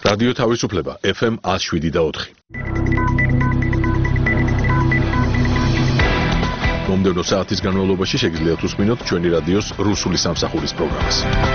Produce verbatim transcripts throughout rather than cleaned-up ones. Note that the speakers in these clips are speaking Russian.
რადიო თავისუფლება ეფ ემ one oh seven და four. მომდევნო საათის განმავლობაში შეგიძლიათ უსმინოთ ჩვენი რადიოს რუსული სამსახურის პროგრამას.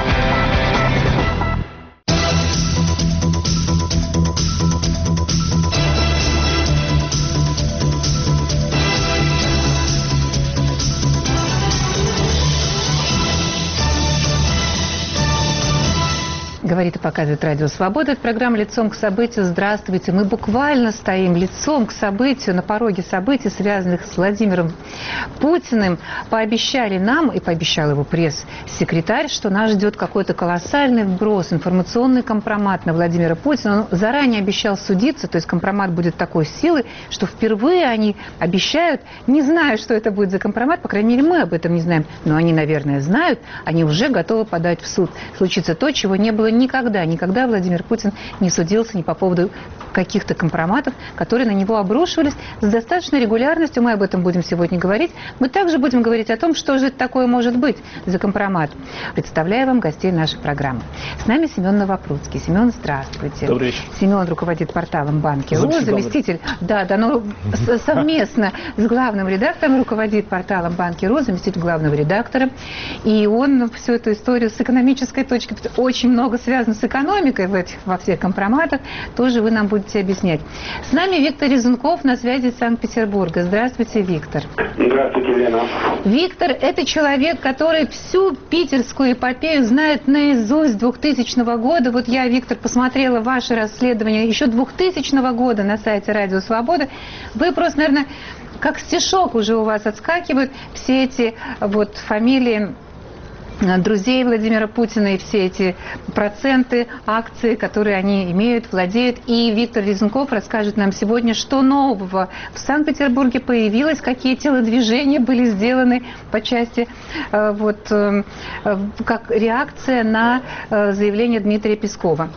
Говорит и показывает Радио Свобода. Это программа «Лицом к событию». Здравствуйте. Мы буквально стоим лицом к событию, на пороге событий, связанных с Владимиром Путиным. Пообещали нам, и пообещал его пресс-секретарь, что нас ждет какой-то колоссальный вброс, информационный компромат на Владимира Путина. Он заранее обещал судиться, то есть компромат будет такой силы, что впервые они обещают, не зная, что это будет за компромат, по крайней мере, мы об этом не знаем, но они, наверное, знают, они уже готовы подать в суд. Случится то, чего не было никогда. Никогда Владимир Путин не судился ни по поводу каких-то компроматов, которые на него обрушивались с достаточной регулярностью. Мы об этом будем сегодня говорить. Мы также будем говорить о том, что же это такое может быть за компромат. Представляю вам гостей нашей программы. С нами Семен Новопрудский. Семен, здравствуйте. Добрый вечер. Семен руководит порталом «Банки.ру», заместитель, да, да, но совместно с главным редактором руководит порталом «Банки.ру», заместитель главного редактора. И он всю эту историю с экономической точки очень много связано с экономикой в этих, во всех компроматах, тоже вы нам будете объяснять. С нами Виктор Резунков на связи из Санкт-Петербурга. Здравствуйте, Виктор. Здравствуйте, Лена. Виктор – это человек, который всю питерскую эпопею знает наизусть двухтысячного года. Вот я, Виктор, посмотрела ваше расследование еще двухтысячного года на сайте Радио Свобода. Вы просто, наверное, как стишок уже у вас отскакивают все эти вот фамилии друзей Владимира Путина и все эти проценты, акции, которые они имеют, владеют. И Виктор Резунков расскажет нам сегодня, что нового в Санкт-Петербурге появилось, какие телодвижения были сделаны по части, вот, как реакция на заявление Дмитрия Пескова.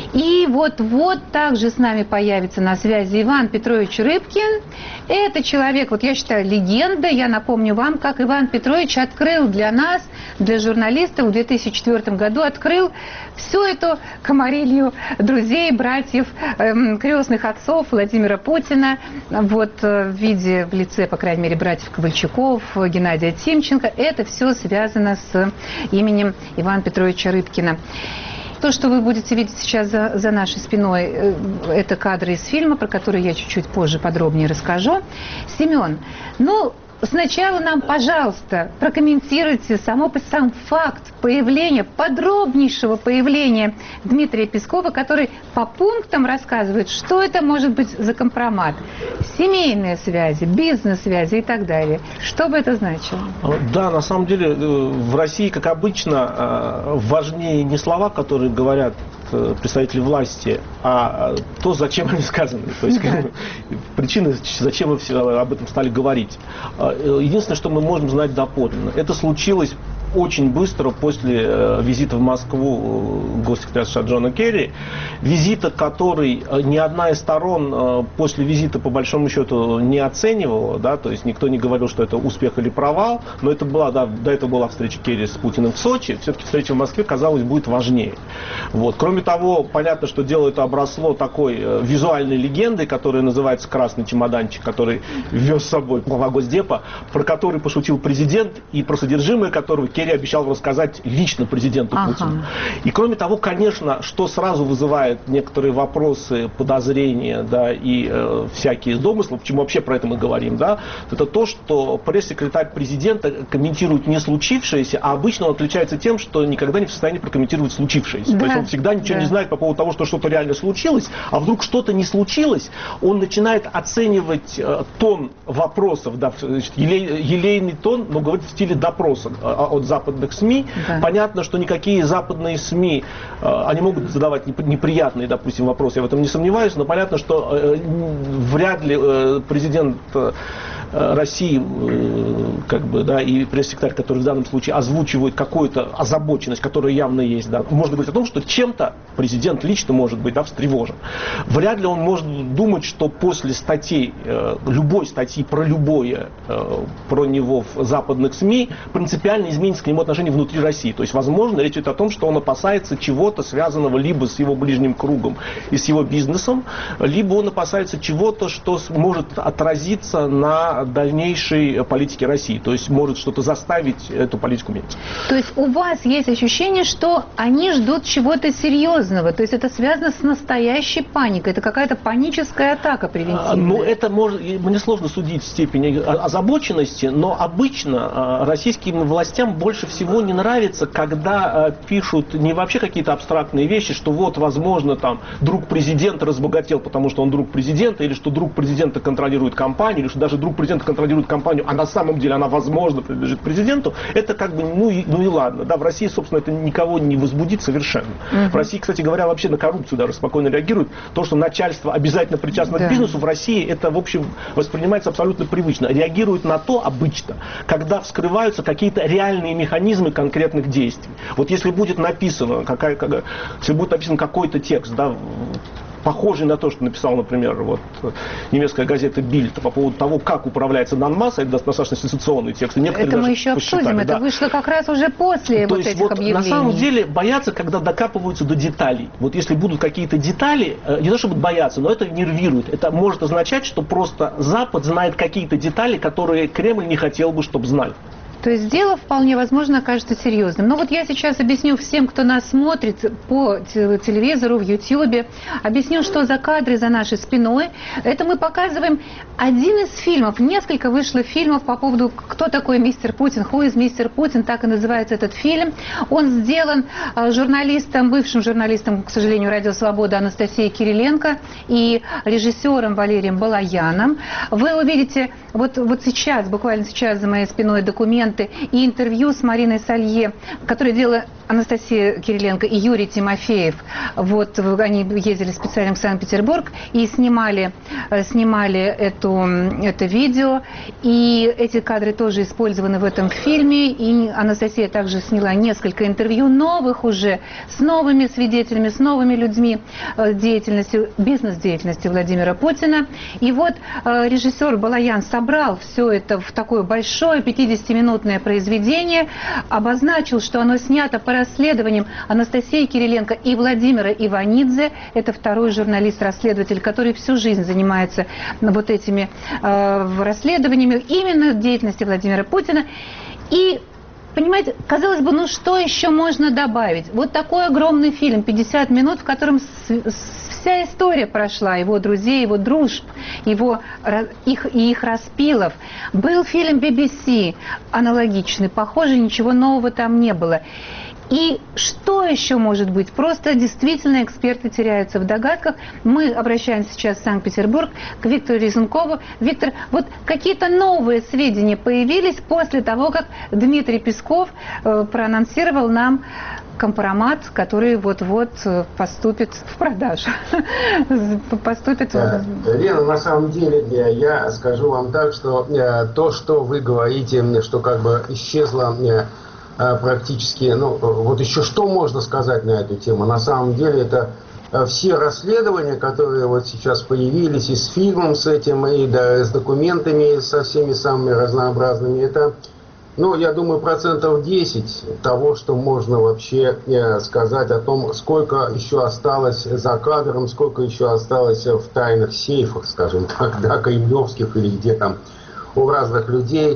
И вот-вот также с нами появится на связи Иван Петрович Рыбкин. Это человек, вот я считаю, легенда. Я напомню вам, как Иван Петрович открыл для нас, для журналистов, журналистов в две тысячи четвёртом году открыл всю эту комарилью друзей, братьев, эм, крестных отцов Владимира Путина, вот в виде, в лице, по крайней мере, братьев Ковальчуков, Геннадия Тимченко. Это все связано с именем Ивана Петровича Рыбкина. То, что вы будете видеть сейчас за, за нашей спиной, это кадры из фильма, про который я чуть-чуть позже подробнее расскажу. Семен, ну, сначала нам, пожалуйста, прокомментируйте само, сам факт появления, подробнейшего появления Дмитрия Пескова, который по пунктам рассказывает, что это может быть за компромат. Семейные связи, бизнес-связи и так далее. Что бы это значило? Да, на самом деле в России, как обычно, важнее не слова, которые говорят представители власти, а то, зачем они сказаны. То есть да. Причины, зачем мы все об этом стали говорить. Единственное, что мы можем знать доподлинно, это случилось очень быстро после э, визита в Москву э, госсекретаря США Джона Керри, визита, который э, ни одна из сторон э, после визита по большому счету не оценивала, да, то есть никто не говорил, что это успех или провал, но это была, да, до этого была встреча Керри с Путиным в Сочи, все-таки встреча в Москве, казалось, будет важнее. Вот. Кроме того, понятно, что дело это обросло такой э, визуальной легендой, которая называется «Красный чемоданчик», который вез с собой глава Госдепа, про который пошутил президент и про содержимое которого Керри обещал рассказать лично президенту ага. Путину. И кроме того, конечно, что сразу вызывает некоторые вопросы, подозрения, да, и э, всякие домыслы, почему вообще про это мы говорим, да, это то, что пресс-секретарь президента комментирует не случившееся, а обычно он отличается тем, что никогда не в состоянии прокомментировать случившееся. Да. То есть он всегда ничего да. не знает по поводу того, что что-то реально случилось, а вдруг что-то не случилось, он начинает оценивать э, тон вопросов, да, елей, елейный тон, но говорит в стиле допроса от западных СМИ. Да. Понятно, что никакие западные СМИ, э, они могут задавать неприятные, допустим, вопросы, я в этом не сомневаюсь, но понятно, что э, вряд ли э, президент э, России, как бы, да, и пресс-секретарь, который в данном случае озвучивает какую-то озабоченность, которая явно есть, да, можно говорить о том, что чем-то президент лично может быть, да, встревожен. Вряд ли он может думать, что после статей, любой статьи про любое, про него в западных СМИ, принципиально изменится к нему отношение внутри России. То есть, возможно, речь идет о том, что он опасается чего-то, связанного либо с его ближним кругом и с его бизнесом, либо он опасается чего-то, что может отразиться на дальнейшей политике России. То есть, может что-то заставить эту политику менять. То есть, у вас есть ощущение, что они ждут чего-то серьезного? То есть, это связано с настоящей паникой? Это какая-то паническая атака превентивная? Ну, это может, мне сложно судить степень озабоченности, но обычно российским властям больше всего не нравится, когда пишут не вообще какие-то абстрактные вещи, что вот, возможно, там, друг президента разбогател, потому что он друг президента, или что друг президента контролирует компанию, или что даже друг президента контролирует компанию, а на самом деле она, возможно, принадлежит президенту. Это как бы, ну и, ну и ладно. Да, в России, собственно, это никого не возбудит совершенно. Uh-huh. В России, кстати говоря, вообще на коррупцию даже спокойно реагируют. То, что начальство обязательно причастно да. к бизнесу, в России это, в общем, воспринимается абсолютно привычно. Реагируют на то обычно, когда вскрываются какие-то реальные механизмы конкретных действий. Вот если будет написано, какая, какая, если будет написан какой-то текст, да, похожий на то, что написал, например, вот, немецкая газета Bild по поводу того, как управляется Донбасс, это достаточно сенсационный текст. Это мы еще обсудим, это да. вышло как раз уже после то вот есть, этих вот, объявлений. На самом деле боятся, когда докапываются до деталей. Вот если будут какие-то детали, не то чтобы боятся, но это нервирует. Это может означать, что просто Запад знает какие-то детали, которые Кремль не хотел бы, чтобы знали. То есть дело вполне возможно окажется серьезным. Но вот я сейчас объясню всем, кто нас смотрит по телевизору, в Ютьюбе, объясню, что за кадры за нашей спиной. Это мы показываем один из фильмов. Несколько вышло фильмов по поводу, кто такой мистер Путин, who is мистер Путин, так и называется этот фильм. Он сделан журналистом, бывшим журналистом, к сожалению, Радио Свобода Анастасией Кириленко и режиссером Валерием Балаяном. Вы увидите вот, вот сейчас, буквально сейчас за моей спиной документ и интервью с Мариной Салье, которое делала Анастасия Кириленко и Юрий Тимофеев. Вот они ездили специально в Санкт-Петербург и снимали, снимали эту, это видео. И эти кадры тоже использованы в этом фильме. И Анастасия также сняла несколько интервью новых уже с новыми свидетелями, с новыми людьми деятельности, бизнес-деятельности Владимира Путина. И вот режиссер Балаян собрал все это в такое большое пятидесятиминутное произведение, обозначил, что оно снято по расследованиям Анастасии Кириленко и Владимира Иванидзе. Это второй журналист-расследователь, который всю жизнь занимается вот этими э, расследованиями именно деятельности Владимира Путина. И понимаете, казалось бы, ну что еще можно добавить? Вот такой огромный фильм, пятьдесят минут, в котором вся история прошла, его друзей, его дружб, его, их, и их распилов. Был фильм би би си аналогичный, похоже, ничего нового там не было. И что еще может быть? Просто действительно эксперты теряются в догадках. Мы обращаемся сейчас в Санкт-Петербург к Виктору Резункову. Виктор, вот какие-то новые сведения появились после того, как Дмитрий Песков э, проанонсировал нам компромат, который вот-вот поступит в продажу. Поступит... Лена, на самом деле, я скажу вам так, что то, что вы говорите, что как бы исчезло практически, ну, вот еще что можно сказать на эту тему? На самом деле, это все расследования, которые вот сейчас появились, и с фильмом с этим, и да, с документами, со всеми самыми разнообразными, это... Ну, я думаю, процентов десять того, что можно вообще сказать о том, сколько еще осталось за кадром, сколько еще осталось в тайных сейфах, скажем так, да, кремлевских или где там у разных людей.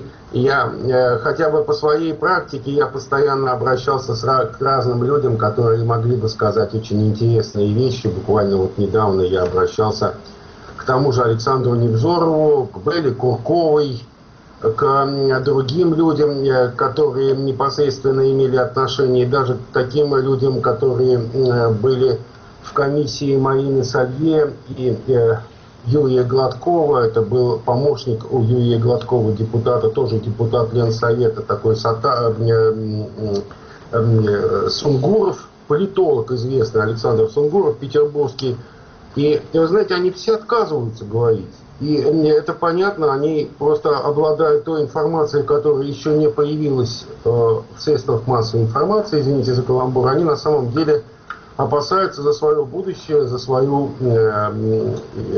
Я хотя бы по своей практике, я постоянно обращался с, к разным людям, которые могли бы сказать очень интересные вещи. Буквально вот недавно я обращался к тому же Александру Невзорову, к Белле Курковой, к другим людям, которые непосредственно имели отношение, даже к таким людям, которые были в комиссии Марины Салье и Юрия Гладкова. Это был помощник у Юрия Гладкова, депутата, тоже депутат Ленсовета, такой Сата, Сунгуров, политолог известный, Александр Сунгуров, петербургский. И, вы знаете, они все отказываются говорить. И это понятно, они просто обладают той информацией, которая еще не появилась э, в средствах массовой информации, извините за каламбур, они на самом деле опасаются за свое будущее, за свою, э, э,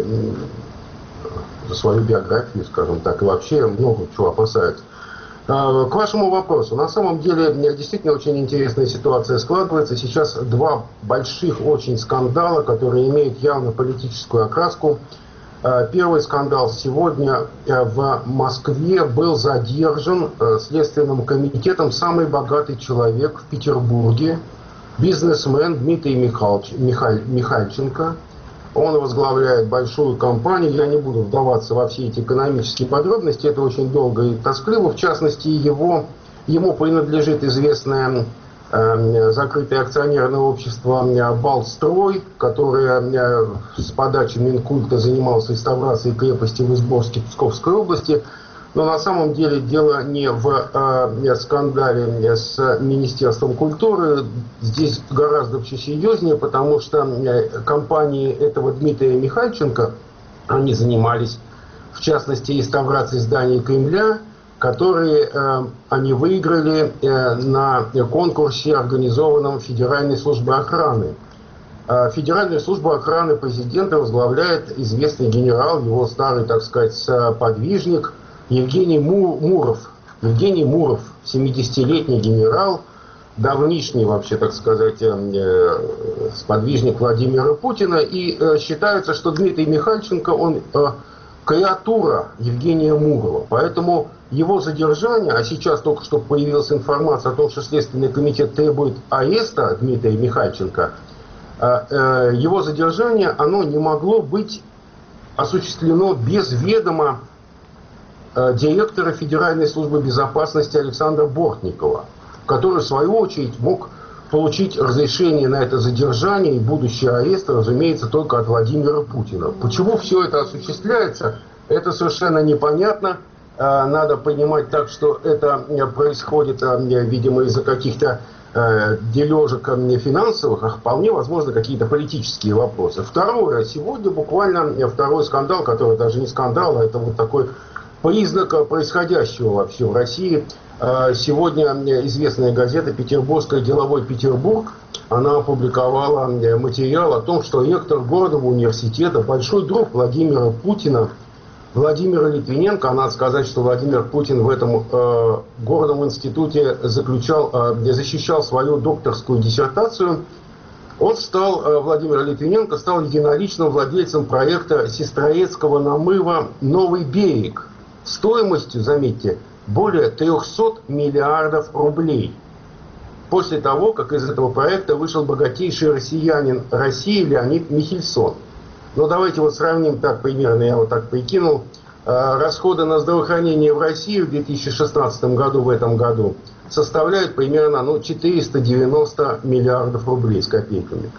за свою биографию, скажем так, и вообще много чего опасаются. Э, к вашему вопросу. На самом деле действительно очень интересная ситуация складывается. Сейчас два больших очень скандала, которые имеют явно политическую окраску. Первый скандал сегодня в Москве был задержан Следственным комитетом самый богатый человек в Петербурге, бизнесмен Дмитрий Михайлович, Михаль, Михальченко. Он возглавляет большую компанию. Я не буду вдаваться во все эти экономические подробности, это очень долго и тоскливо. В частности, его, ему принадлежит известная закрытое акционерное общество «Балтстрой», которое с подачи Минкульта занималось реставрацией крепости в Изборске Псковской области. Но на самом деле дело не в э, скандале с Министерством культуры. Здесь гораздо все серьезнее, потому что компании этого Дмитрия Михальченко, они занимались, в частности, реставрацией зданий Кремля, которые э, они выиграли э, на конкурсе, организованном Федеральной службой охраны. Э, Федеральную службу охраны президента возглавляет известный генерал, его старый, так сказать, подвижник Евгений Му- Муров. Евгений Муров, семидесятилетний генерал, давнишний вообще, так сказать, э, сподвижник Владимира Путина. И э, считается, что Дмитрий Михальченко, он э, креатура Евгения Мурова. Поэтому его задержание, а сейчас только что появилась информация о том, что Следственный комитет требует ареста Дмитрия Михальченко, его задержание, оно не могло быть осуществлено без ведома директора Федеральной службы безопасности Александра Бортникова, который, в свою очередь, мог получить разрешение на это задержание и будущий арест, разумеется, только от Владимира Путина. Почему все это осуществляется, это совершенно непонятно. Надо понимать так, что это происходит, видимо, из-за каких-то дележек финансовых, а вполне возможно какие-то политические вопросы. Второе, сегодня буквально второй скандал, который даже не скандал, а это вот такой признак происходящего вообще в России. Сегодня известная газета «Петербургская деловой Петербург», она опубликовала материал о том, что ректор Горного университета, большой друг Владимира Путина, Владимир Литвиненко, а надо сказать, что Владимир Путин в этом э, горном институте заключал, э, защищал свою докторскую диссертацию. Он стал, э, Владимир Литвиненко, стал единоличным владельцем проекта Сестрорецкого намыва «Новый берег» стоимостью, заметьте, более трехсот миллиардов рублей. После того, как из этого проекта вышел богатейший россиянин России Леонид Михельсон. Но давайте вот сравним так примерно, я вот так прикинул. Расходы на здравоохранение в России в две тысячи шестнадцатом году, в этом году, составляют примерно ну, четыреста девяносто миллиардов рублей с копейками.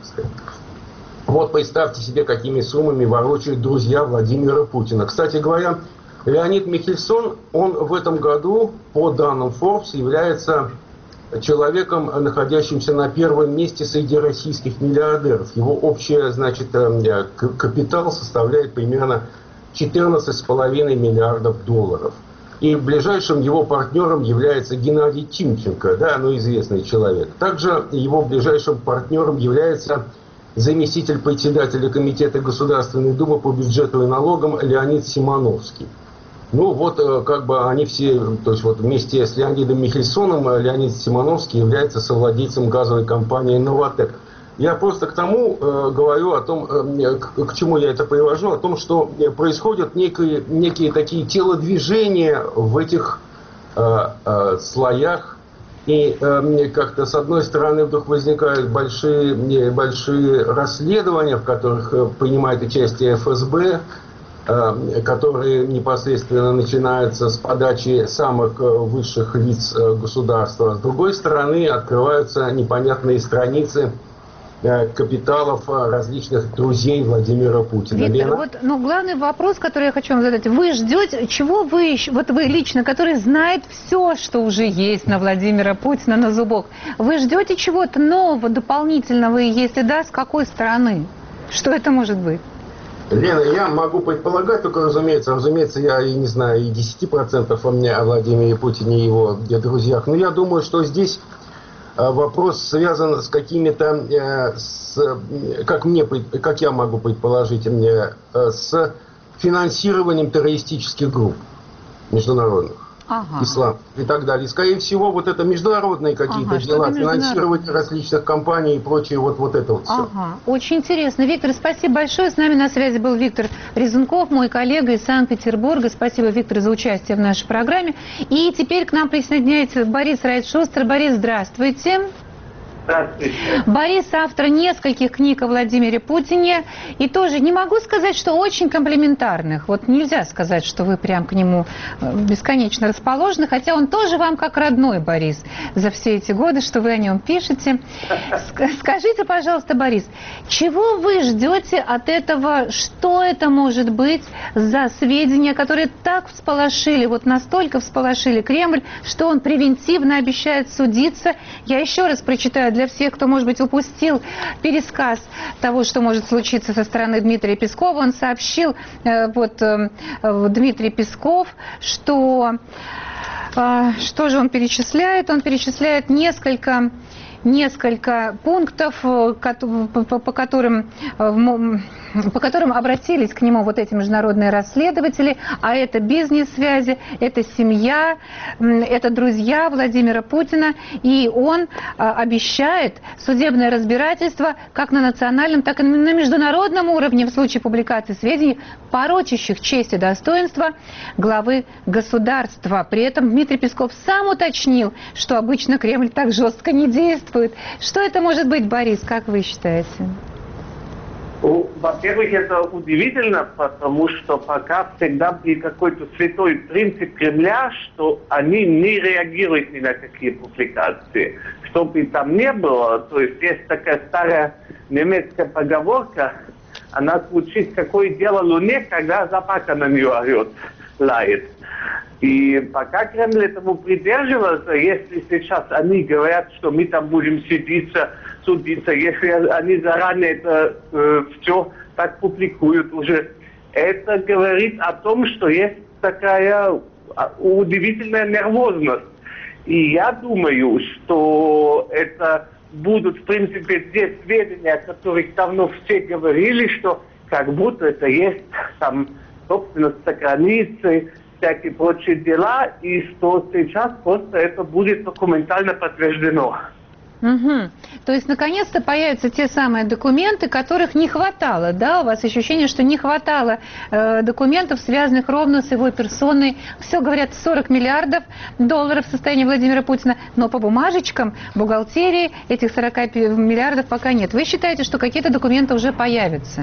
Вот представьте себе, какими суммами ворочают друзья Владимира Путина. Кстати говоря, Леонид Михельсон, он в этом году, по данным Forbes, является человеком, находящимся на первом месте среди российских миллиардеров. Его общий, значит, капитал составляет примерно четырнадцать с половиной миллиардов долларов. И ближайшим его партнером является Геннадий Тимченко, да, ну известный человек. Также его ближайшим партнером является заместитель председателя Комитета Государственной Думы по бюджету и налогам Леонид Симоновский. Ну вот, как бы они все, то есть вот вместе с Леонидом Михельсоном Леонид Симоновский является совладельцем газовой компании «Новатэк». Я просто к тому э, говорю о том, э, к, к чему я это привожу, о том, что происходят некие, некие такие телодвижения в этих э, э, слоях. И э, как-то с одной стороны вдруг возникают большие, большие расследования, в которых принимает участие эф эс бэ, которые непосредственно начинаются с подачи самых высших лиц государства. С другой стороны, открываются непонятные страницы капиталов различных друзей Владимира Путина. Виктор, Лена? вот, ну, главный вопрос, который я хочу вам задать. Вы ждете, чего вы, вот вы лично, который знает все, что уже есть на Владимира Путина, на зубок, вы ждете чего-то нового, дополнительного, и если да, с какой стороны? Что это может быть? Лена, я могу предполагать, только, разумеется, разумеется, я и не знаю и десяти процентов о мне, о Владимире Путине и его друзьях, но я думаю, что здесь вопрос связан с какими-то, с, как, мне, как я могу предположить, с финансированием террористических групп международных. Ага. Ислам и так далее. И, скорее всего, вот это международные какие-то ага, дела, финансирование различных компаний и прочее, вот, вот это вот все. Ага, очень интересно. Виктор, спасибо большое. С нами на связи был Виктор Резунков, мой коллега из Санкт-Петербурга. Спасибо, Виктор, за участие в нашей программе. И теперь к нам присоединяется Борис Райт-Шустер. Борис, здравствуйте. Здравствуйте. Борис автор нескольких книг о Владимире Путине. И тоже не могу сказать, что очень комплиментарных. Вот нельзя сказать, что вы прям к нему бесконечно расположены. Хотя он тоже вам как родной, Борис, за все эти годы, что вы о нем пишете. Скажите, пожалуйста, Борис, чего вы ждете от этого? Что это может быть за сведения, которые так всполошили, вот настолько всполошили Кремль, что он превентивно обещает судиться? Я еще раз прочитаю для всех, кто, может быть, упустил пересказ того, что может случиться со стороны Дмитрия Пескова. Он сообщил, вот, Дмитрий Песков, что, что же он перечисляет? Он перечисляет несколько... несколько пунктов, по которым, по которым обратились к нему вот эти международные расследователи, а это бизнес-связи, это семья, это друзья Владимира Путина, и он обещает судебное разбирательство как на национальном, так и на международном уровне в случае публикации сведений, порочащих честь и достоинство главы государства. При этом Дмитрий Песков сам уточнил, что обычно Кремль так жестко не действует. Что это может быть, Борис, как вы считаете? Ну, во-первых, это удивительно, потому что пока всегда был какой-то святой принцип Кремля, что они не реагируют ни на какие публикации. Что бы там ни было, то есть есть такая старая немецкая поговорка, она звучит: какое дело Луне, когда собака на нее орет, лает. И пока Кремль этому придерживался, если сейчас они говорят, что мы там будем судиться, судиться, если они заранее это э, все так публикуют уже, это говорит о том, что есть такая удивительная нервозность. И я думаю, что это будут, в принципе, те сведения, о которых давно все говорили, что как будто это есть там собственность за границей, всякие прочие дела, и что сейчас просто это будет документально подтверждено. Угу. То есть, наконец-то появятся те самые документы, которых не хватало, да? У вас ощущение, что не хватало э, документов, связанных ровно с его персоной. Все говорят, сорок миллиардов долларов в состоянии Владимира Путина, но по бумажечкам, бухгалтерии этих сорока миллиардов пока нет. Вы считаете, что какие-то документы уже появятся?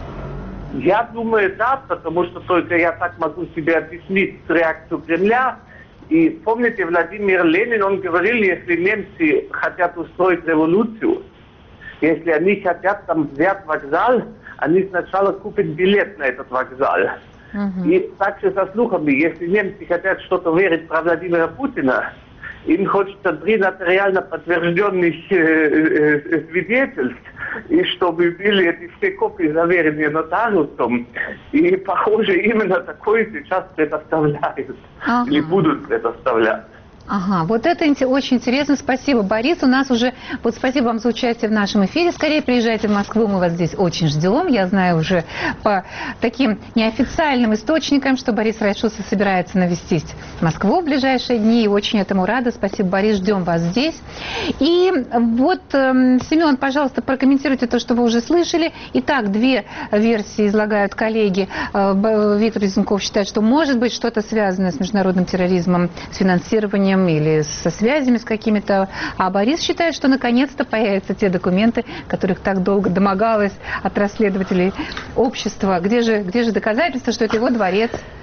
Я думаю, да, потому что только я так могу себе объяснить реакцию Кремля. И помните, Владимир Ленин, он говорил, если немцы хотят устроить революцию, если они хотят там взять вокзал, они сначала купят билет на этот вокзал. Uh-huh. И также со слухами, если немцы хотят что-то верить про Владимира Путина, им хочется три нотариально подтвержденных э, э, свидетельств, и чтобы были эти все копии заверенные нотариусом. И, похоже, именно такое сейчас предоставляют. Ага. Или будут предоставлять. Ага, вот это очень интересно. Спасибо, Борис. У нас уже... Вот спасибо вам за участие в нашем эфире. Скорее приезжайте в Москву, мы вас здесь очень ждем. Я знаю уже по таким неофициальным источникам, что Борис Райт-Шустер собирается навестить Москву в ближайшие дни. И очень этому рада. Спасибо, Борис. Ждем вас здесь. И вот, э, Семен, пожалуйста, прокомментируйте то, что вы уже слышали. Итак, две версии излагают коллеги. Э, Виктор Резунков считает, что может быть что-то связанное с международным терроризмом, с финансированием или со связями с какими-то. А Борис считает, что наконец-то появятся те документы, которых так долго домогалось от расследователей общества. Где же, где же доказательства, что это его дворец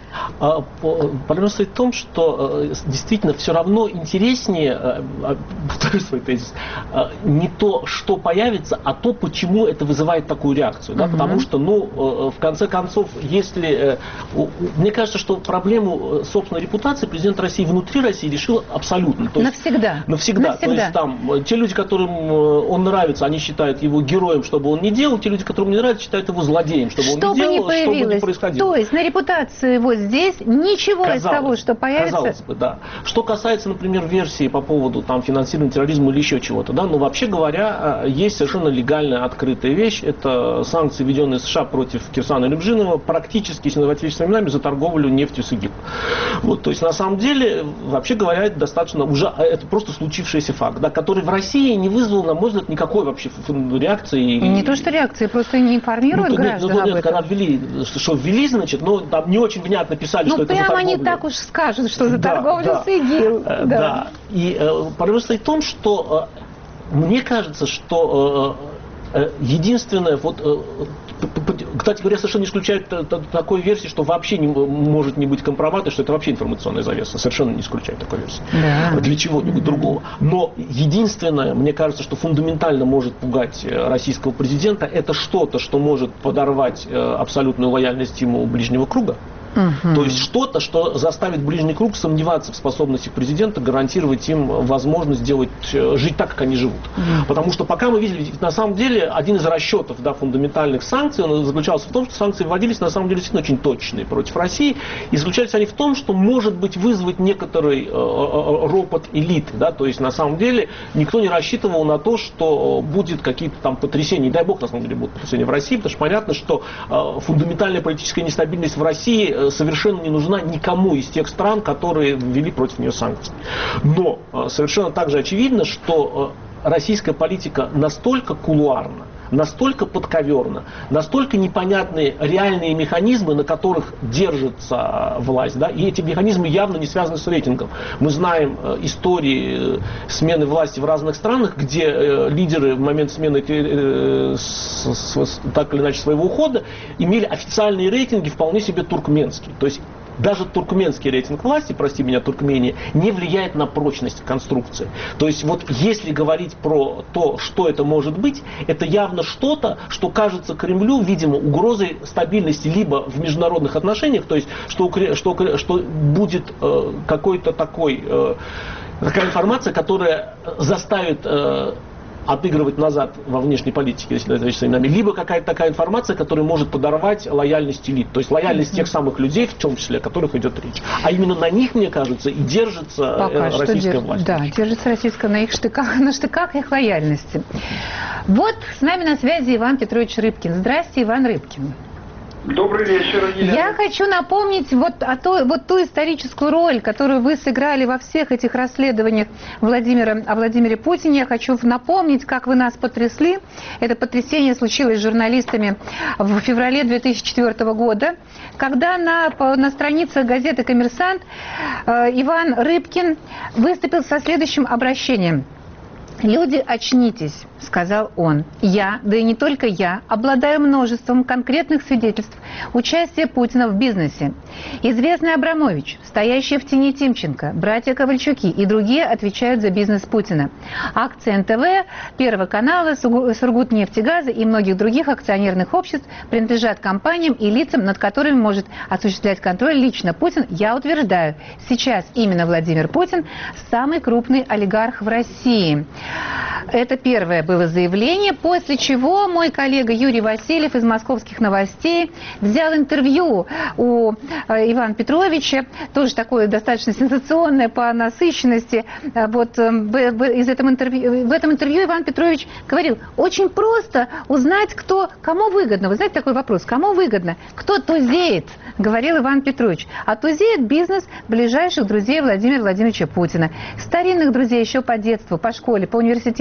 Проблема состоит в том, что действительно все равно интереснее, повторю свой тезис, не то, что появится, а то, почему это вызывает такую реакцию. Да? Uh-huh. Потому что, ну, в конце концов, если... Мне кажется, что проблему собственной репутации президент России внутри России решил абсолютно. То есть, навсегда. Навсегда. Навсегда. То есть там те люди, которым он нравится, они считают его героем, что бы он ни делал, те люди, которым не нравится, считают его злодеем, что бы он ни делал, что бы ни происходило. То есть на репутацию его здесь ничего казалось, из того, что появится... Казалось бы, да. Что касается, например, версии по поводу там, финансирования терроризма или еще чего-то, да, но вообще говоря, есть совершенно легальная открытая вещь. Это санкции, введенные США против Кирсана Рябжинова, практически, если называть вещи своими именами, за торговлю нефтью с Египтом. Вот, то есть, на самом деле, вообще говоря, это достаточно уже, это просто случившийся факт, да, который в России не вызвал, на мой взгляд, никакой вообще реакции. Не то, что реакции, просто не информируют ну, граждан ну, об этом. Когда ввели, что ввели, значит, ну, там не очень внятно писали, ну, что это за торговлю. Ну, прямо не так уж скажут, что за да, торговлю да, с ИГИЛ. Да. да. И э, проблема состоит в том, что э, мне кажется, что э, э, единственное, вот, э, кстати говоря, совершенно не исключает такой версии, что вообще не может не быть компромата, что это вообще информационная завеса. Совершенно не исключает такой версии. Да. Для чего-нибудь другого. Но единственное, мне кажется, что фундаментально может пугать российского президента, это что-то, что может подорвать абсолютную лояльность ему ближнего круга. Угу. То есть что-то, что заставит ближний круг сомневаться в способности президента гарантировать им возможность делать, жить так, как они живут. Угу. Потому что пока мы видели, на самом деле, один из расчетов да, фундаментальных санкций, он заключался в том, что санкции вводились на самом деле действительно очень точные против России. И заключались они в том, что может быть вызвать некоторый э, ропот элиты. Да? То есть на самом деле никто не рассчитывал на то, что будет какие-то там потрясения. Не дай бог, на самом деле, будут потрясения в России, потому что понятно, что э, фундаментальная политическая нестабильность в России совершенно не нужна никому из тех стран, которые ввели против нее санкции. Но совершенно также очевидно, что российская политика настолько кулуарна, настолько подковерна, настолько непонятны реальные механизмы, на которых держится власть, да, и эти механизмы явно не связаны с рейтингом. Мы знаем э, истории смены власти в разных странах, где э, лидеры в момент смены э, с, с, так или иначе своего ухода имели официальные рейтинги вполне себе туркменские. То есть даже туркменский рейтинг власти, прости меня, Туркмения, не влияет на прочность конструкции. То есть вот если говорить про то, что это может быть, это явно что-то, что кажется Кремлю, видимо, угрозой стабильности либо в международных отношениях, то есть что, что, что будет э, какой-то такой, э, такая информация, которая заставит э, отыгрывать назад во внешней политике, если это вещи нами, либо какая-то такая информация, которая может подорвать лояльность элит, то есть лояльность mm-hmm. тех самых людей, в том числе, о которых идет речь. А именно на них, мне кажется, и держится Пока российская держ... власть. Да, держится российская на их штыках, на штыках их лояльности. Вот с нами на связи Иван Петрович Рыбкин. Здрасте, Иван Рыбкин. Добрый вечер, Елена. Я хочу напомнить вот, о той, вот ту историческую роль, которую вы сыграли во всех этих расследованиях Владимира, о Владимире Путине. Я хочу напомнить, как вы нас потрясли. Это потрясение случилось с журналистами в феврале две тысячи четвёртого года, когда на, на страницах газеты «Коммерсант» Иван Рыбкин выступил со следующим обращением. «Люди, очнитесь», — сказал он. «Я, да и не только я, обладаю множеством конкретных свидетельств участия Путина в бизнесе. Известный Абрамович, стоящий в тени Тимченко, братья Ковальчуки и другие отвечают за бизнес Путина. Акции эн тэ вэ, Первого канала, Сургутнефтегаза и многих других акционерных обществ принадлежат компаниям и лицам, над которыми может осуществлять контроль лично Путин. Я утверждаю, сейчас именно Владимир Путин самый крупный олигарх в России». Это первое было заявление, после чего мой коллега Юрий Васильев из «Московских новостей» взял интервью у Ивана Петровича, тоже такое достаточно сенсационное по насыщенности. Вот в, в, из этом интервью, в этом интервью Иван Петрович говорил, очень просто узнать, кто, кому выгодно. Вы знаете такой вопрос, кому выгодно? Кто тузеет, говорил Иван Петрович. А тузеет бизнес ближайших друзей Владимира Владимировича Путина. Старинных друзей еще по детству, по школе, по университету.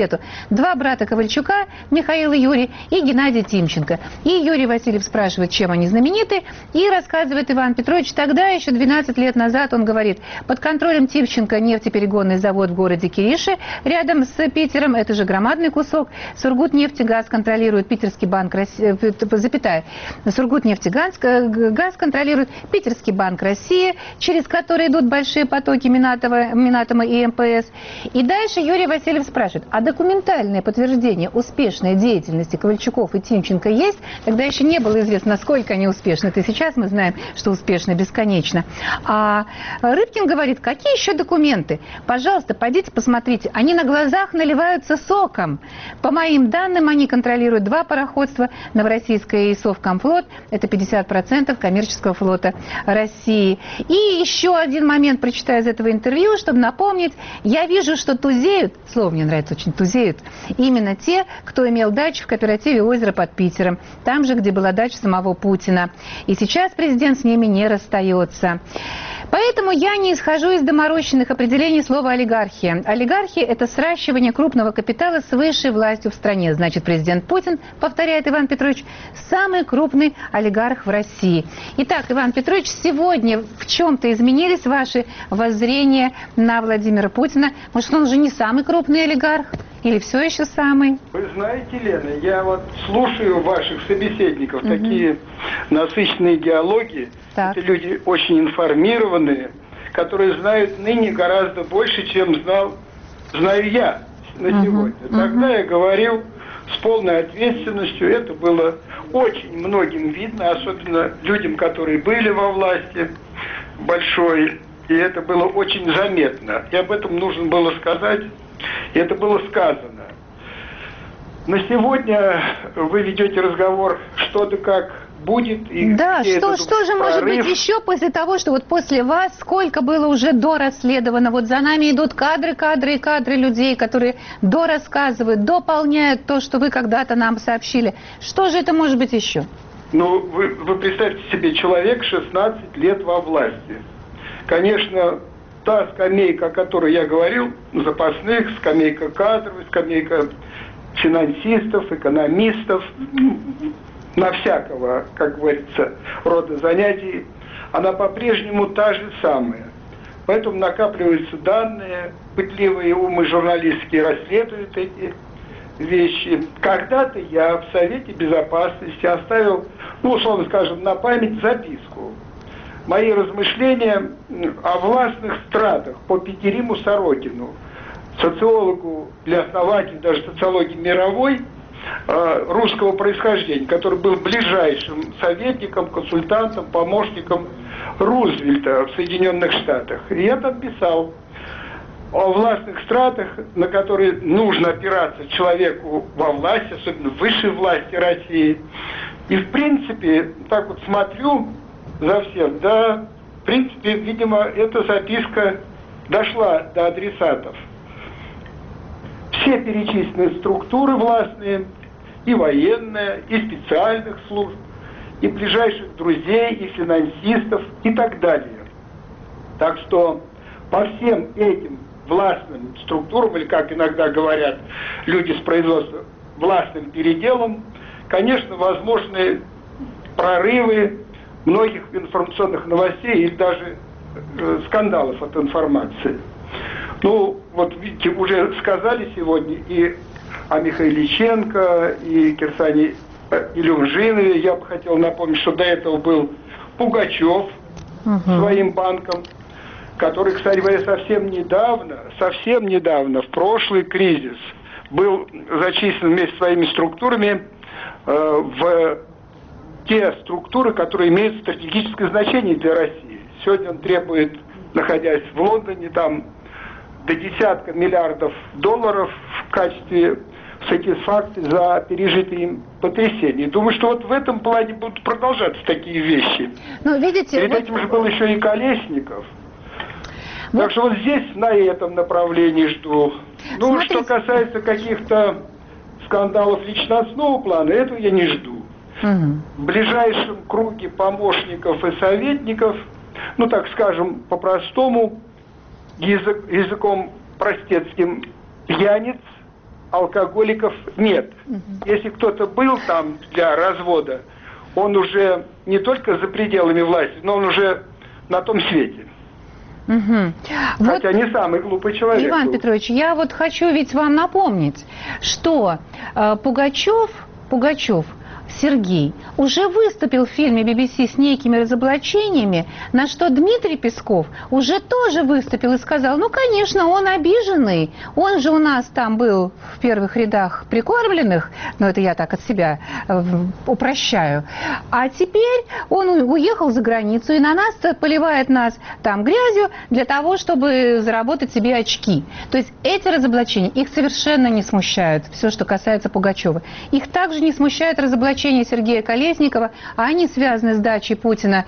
свету. Два брата Ковальчука, Михаил и Юрий, и Геннадий Тимченко. И Юрий Васильев спрашивает, чем они знамениты, и рассказывает Иван Петрович, тогда, еще двенадцать лет назад, он говорит, под контролем Тимченко нефтеперегонный завод в городе Кириши, рядом с Питером, это же громадный кусок, Сургутнефтегаз контролирует Питерский банк России, запятая, Сургутнефтегаз газ контролирует Питерский банк России, через который идут большие потоки Минатова, Минатома и эм пэ эс. И дальше Юрий Васильев спрашивает, а документальное подтверждение успешной деятельности Ковальчуков и Тимченко есть? Тогда еще не было известно, насколько они успешны. Это сейчас мы знаем, что успешно бесконечно. А Рыбкин говорит, какие еще документы? Пожалуйста, пойдите посмотрите. Они на глазах наливаются соком. По моим данным, они контролируют два пароходства, Новороссийское и Совкомфлот. Это пятьдесят процентов коммерческого флота России. И еще один момент прочитаю из этого интервью, чтобы напомнить. Я вижу, что тузеют, слово мне нравится очень, тузеют, именно те, кто имел дачу в кооперативе «Озеро» под Питером. Там же, где была дача самого Путина. И сейчас президент с ними не расстается. Поэтому я не исхожу из доморощенных определений слова «олигархия». Олигархия – это сращивание крупного капитала с высшей властью в стране. Значит, президент Путин, повторяет Иван Петрович, самый крупный олигарх в России. Итак, Иван Петрович, сегодня в чем-то изменились ваши воззрения на Владимира Путина? Может, он уже не самый крупный олигарх? Или все еще самый? Вы знаете, Лена, я вот слушаю ваших собеседников, угу. Такие насыщенные диалоги. Так. Это люди очень информированные, которые знают ныне гораздо больше, чем знал, знаю я на угу. сегодня. Тогда угу. я говорил с полной ответственностью, это было очень многим видно, особенно людям, которые были во власти большой, и это было очень заметно. И об этом нужно было сказать. И это было сказано. На сегодня вы ведете разговор, что да как будет. И да, что, что же может быть еще после того, что вот после вас сколько было уже дорасследовано? Вот за нами идут кадры, кадры и кадры людей, которые дорассказывают, дополняют то, что вы когда-то нам сообщили. Что же это может быть еще? Ну, вы, вы представьте себе, человек шестнадцать лет во власти. Конечно, та скамейка, о которой я говорил, запасных, скамейка кадровых, скамейка финансистов, экономистов, на всякого, как говорится, рода занятий, она по-прежнему та же самая. Поэтому накапливаются данные, пытливые умы журналистские расследуют эти вещи. Когда-то я в Совете Безопасности оставил, ну, условно скажем, на память записку. Мои размышления о властных стратах по Петериму Сорокину, социологу для основателя даже социологии мировой, э, русского происхождения, который был ближайшим советником, консультантом, помощником Рузвельта в Соединенных Штатах. И я там писал о властных стратах, на которые нужно опираться человеку во власти, особенно в высшей власти России. И в принципе, так вот смотрю за всем, да, в принципе, видимо, эта записка дошла до адресатов. Все перечисленные структуры властные, и военные, и специальных служб, и ближайших друзей, и финансистов, и так далее. Так что по всем этим властным структурам, или, как иногда говорят люди с производства, властным переделом, конечно, возможны прорывы многих информационных новостей или даже э, скандалов от информации. Ну, вот видите, уже сказали сегодня и о Михайличенко, и Кирсане Илюмжинове. Я бы хотел напомнить, что до этого был Пугачев uh-huh. своим банком, который, кстати говоря, совсем недавно, совсем недавно, в прошлый кризис, был зачислен вместе с своими структурами э, в те структуры, которые имеют стратегическое значение для России. Сегодня он требует, находясь в Лондоне, там до десятка миллиардов долларов в качестве сатисфакции за пережитые им потрясения. Думаю, что вот в этом плане будут продолжаться такие вещи. Ну, видите, перед вот... этим же был еще и Колесников. Вот. Так что вот здесь на этом направлении жду. Ну, Смотрите. Что касается каких-то скандалов личностного плана, этого я не жду. Угу. В ближайшем круге помощников и советников, ну, так скажем, по-простому, язык, языком простецким, пьяниц алкоголиков нет. Если кто-то был там для развода, он уже не только за пределами власти, но он уже на том свете. Угу. Хотя вот, не самый глупый человек. Иван Петрович, я вот хочу ведь вам напомнить, что э, Пугачев, Пугачев Сергей уже выступил в фильме би би си с некими разоблачениями, на что Дмитрий Песков уже тоже выступил и сказал, ну, конечно, он обиженный, он же у нас там был в первых рядах прикормленных, но это я так от себя э, упрощаю, а теперь он уехал за границу и на нас поливает нас там грязью для того, чтобы заработать себе очки. То есть эти разоблачения, их совершенно не смущают, все, что касается Пугачева. Их также не смущает разоблачение Сергея Колесникова, а они связаны с дачей Путина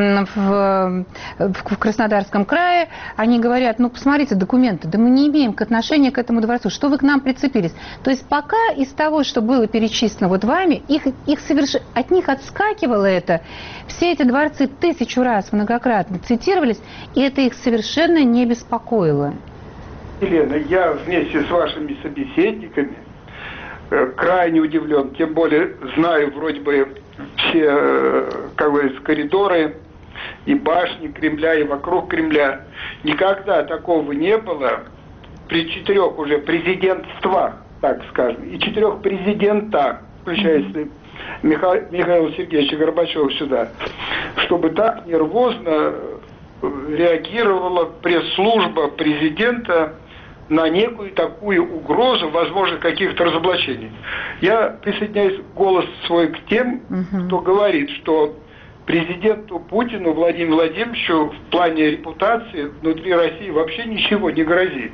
в, в Краснодарском крае. Они говорят, ну, посмотрите документы, да мы не имеем отношения к этому дворцу, что вы к нам прицепились? То есть пока из того, что было перечислено вот вами, их, их соверш... от них отскакивало это. Все эти дворцы тысячу раз многократно цитировались, и это их совершенно не беспокоило. Елена, я вместе с вашими собеседниками крайне удивлен, тем более знаю вроде бы все, как говорится, коридоры и башни Кремля, и вокруг Кремля. Никогда такого не было при четырех уже президентствах, так скажем, и четырех президентах, включая Миха... Михаила Сергеевича Горбачева сюда, чтобы так нервозно реагировала пресс-служба президента на некую такую угрозу, возможно, каких-то разоблачений. Я присоединяюсь голос свой к тем, uh-huh. кто говорит, что президенту Путину Владимиру Владимировичу в плане репутации внутри России вообще ничего не грозит.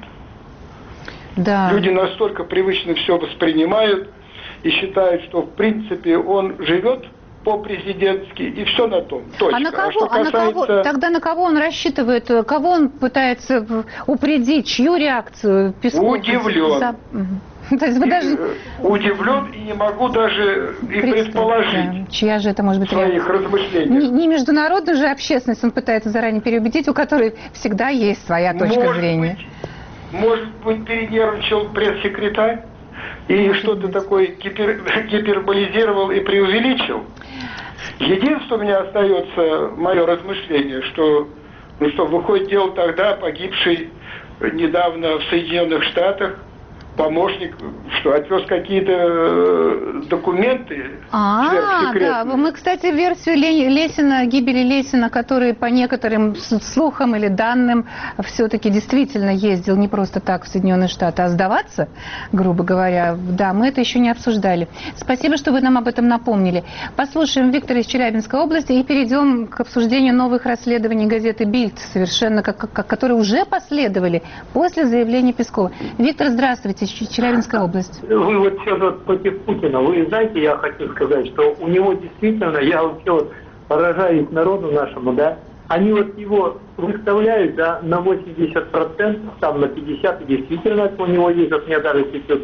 Да. Люди настолько привычно все воспринимают и считают, что в принципе он живет по-президентски, и все на том. Точка. А на кого, а что а на касается... кого, тогда на кого он рассчитывает, кого он пытается упредить, чью реакцию? Песков? Удивлен. За... То есть вы и, даже... Удивлен и не могу даже и предположить, да. Чья же это может быть своих реакция? размышлениях. Не, не международную же общественность он пытается заранее переубедить, у которой всегда есть своя точка может зрения. Быть, может быть, перенервничал пресс-секретарь и что-то такое гипер, гиперболизировал и преувеличил. Единственное, у меня остается мое размышление, что, ну что, выходит дело тогда погибший недавно в Соединенных Штатах помощник, что отвез какие-то документы А, да, мы, кстати, версию Лесина, гибели Лесина, который по некоторым слухам или данным все-таки действительно ездил не просто так в Соединенные Штаты, а сдаваться, грубо говоря, да, мы это еще не обсуждали. Спасибо, что вы нам об этом напомнили. Послушаем Виктора из Челябинской области и перейдем к обсуждению новых расследований газеты «Бильд», совершенно как, как, которые уже последовали после заявления Пескова. Виктор, здравствуйте. Челябинская область. Вы вот сейчас вот против Путина. Вы знаете, я хочу сказать, что у него действительно, я вообще вот поражаюсь народу нашему, да, они вот его выставляют, да, на восемьдесят процентов, там на пятьдесят процентов, и действительно у него есть, вот мне даже сейчас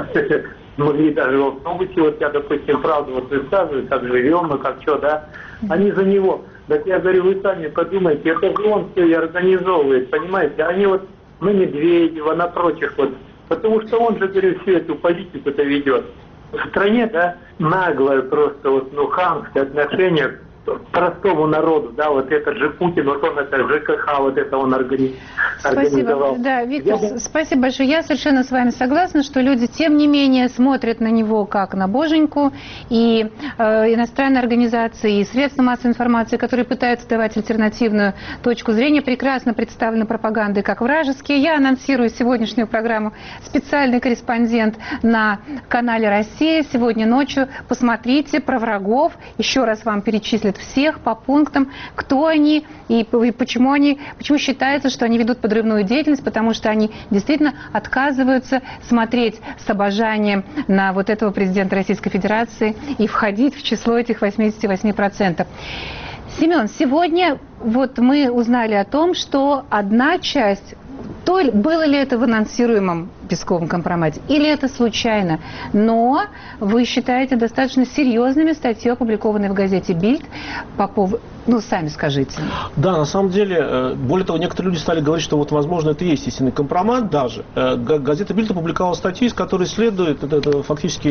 могли даже в автобусе, вот я, допустим, правду вот высказываю, как живем мы, как что, да, они за него. Так я говорю, вы сами подумайте, это же он все и организовывает, понимаете, они вот на Медведева, на прочих вот. Потому что он же, говорю, всю эту политику-то ведет. В стране, да, наглое просто вот, ну, хамское отношение к простому народу, да, вот этот же Путин, вот он это ЖКХ, вот это он органи... организовал. Спасибо, да, Виктор, Я... спасибо большое. Я совершенно с вами согласна, что люди, тем не менее, смотрят на него как на боженьку, и э, иностранные организации, и средства массовой информации, которые пытаются давать альтернативную точку зрения, прекрасно представлены пропагандой как вражеские. Я анонсирую сегодняшнюю программу «Специальный корреспондент» на канале «Россия». Сегодня ночью посмотрите про врагов, еще раз вам перечислят всех по пунктам, кто они и почему они, почему считается, что они ведут подрывную деятельность, потому что они действительно отказываются смотреть с обожанием на вот этого президента Российской Федерации и входить в число этих восьмидесяти восьми процентов. Семен, сегодня вот мы узнали о том, что одна часть, то было ли это в анонсируемом Песковом компромате, или это случайно? Но вы считаете достаточно серьезными статью, опубликованной в газете «Бильд» по поводу... Ну, сами скажите. Да, на самом деле, более того, некоторые люди стали говорить, что вот, возможно, это и есть истинный компромат даже. Газета «Бильд» опубликовала статью, из которой следует, это, это фактически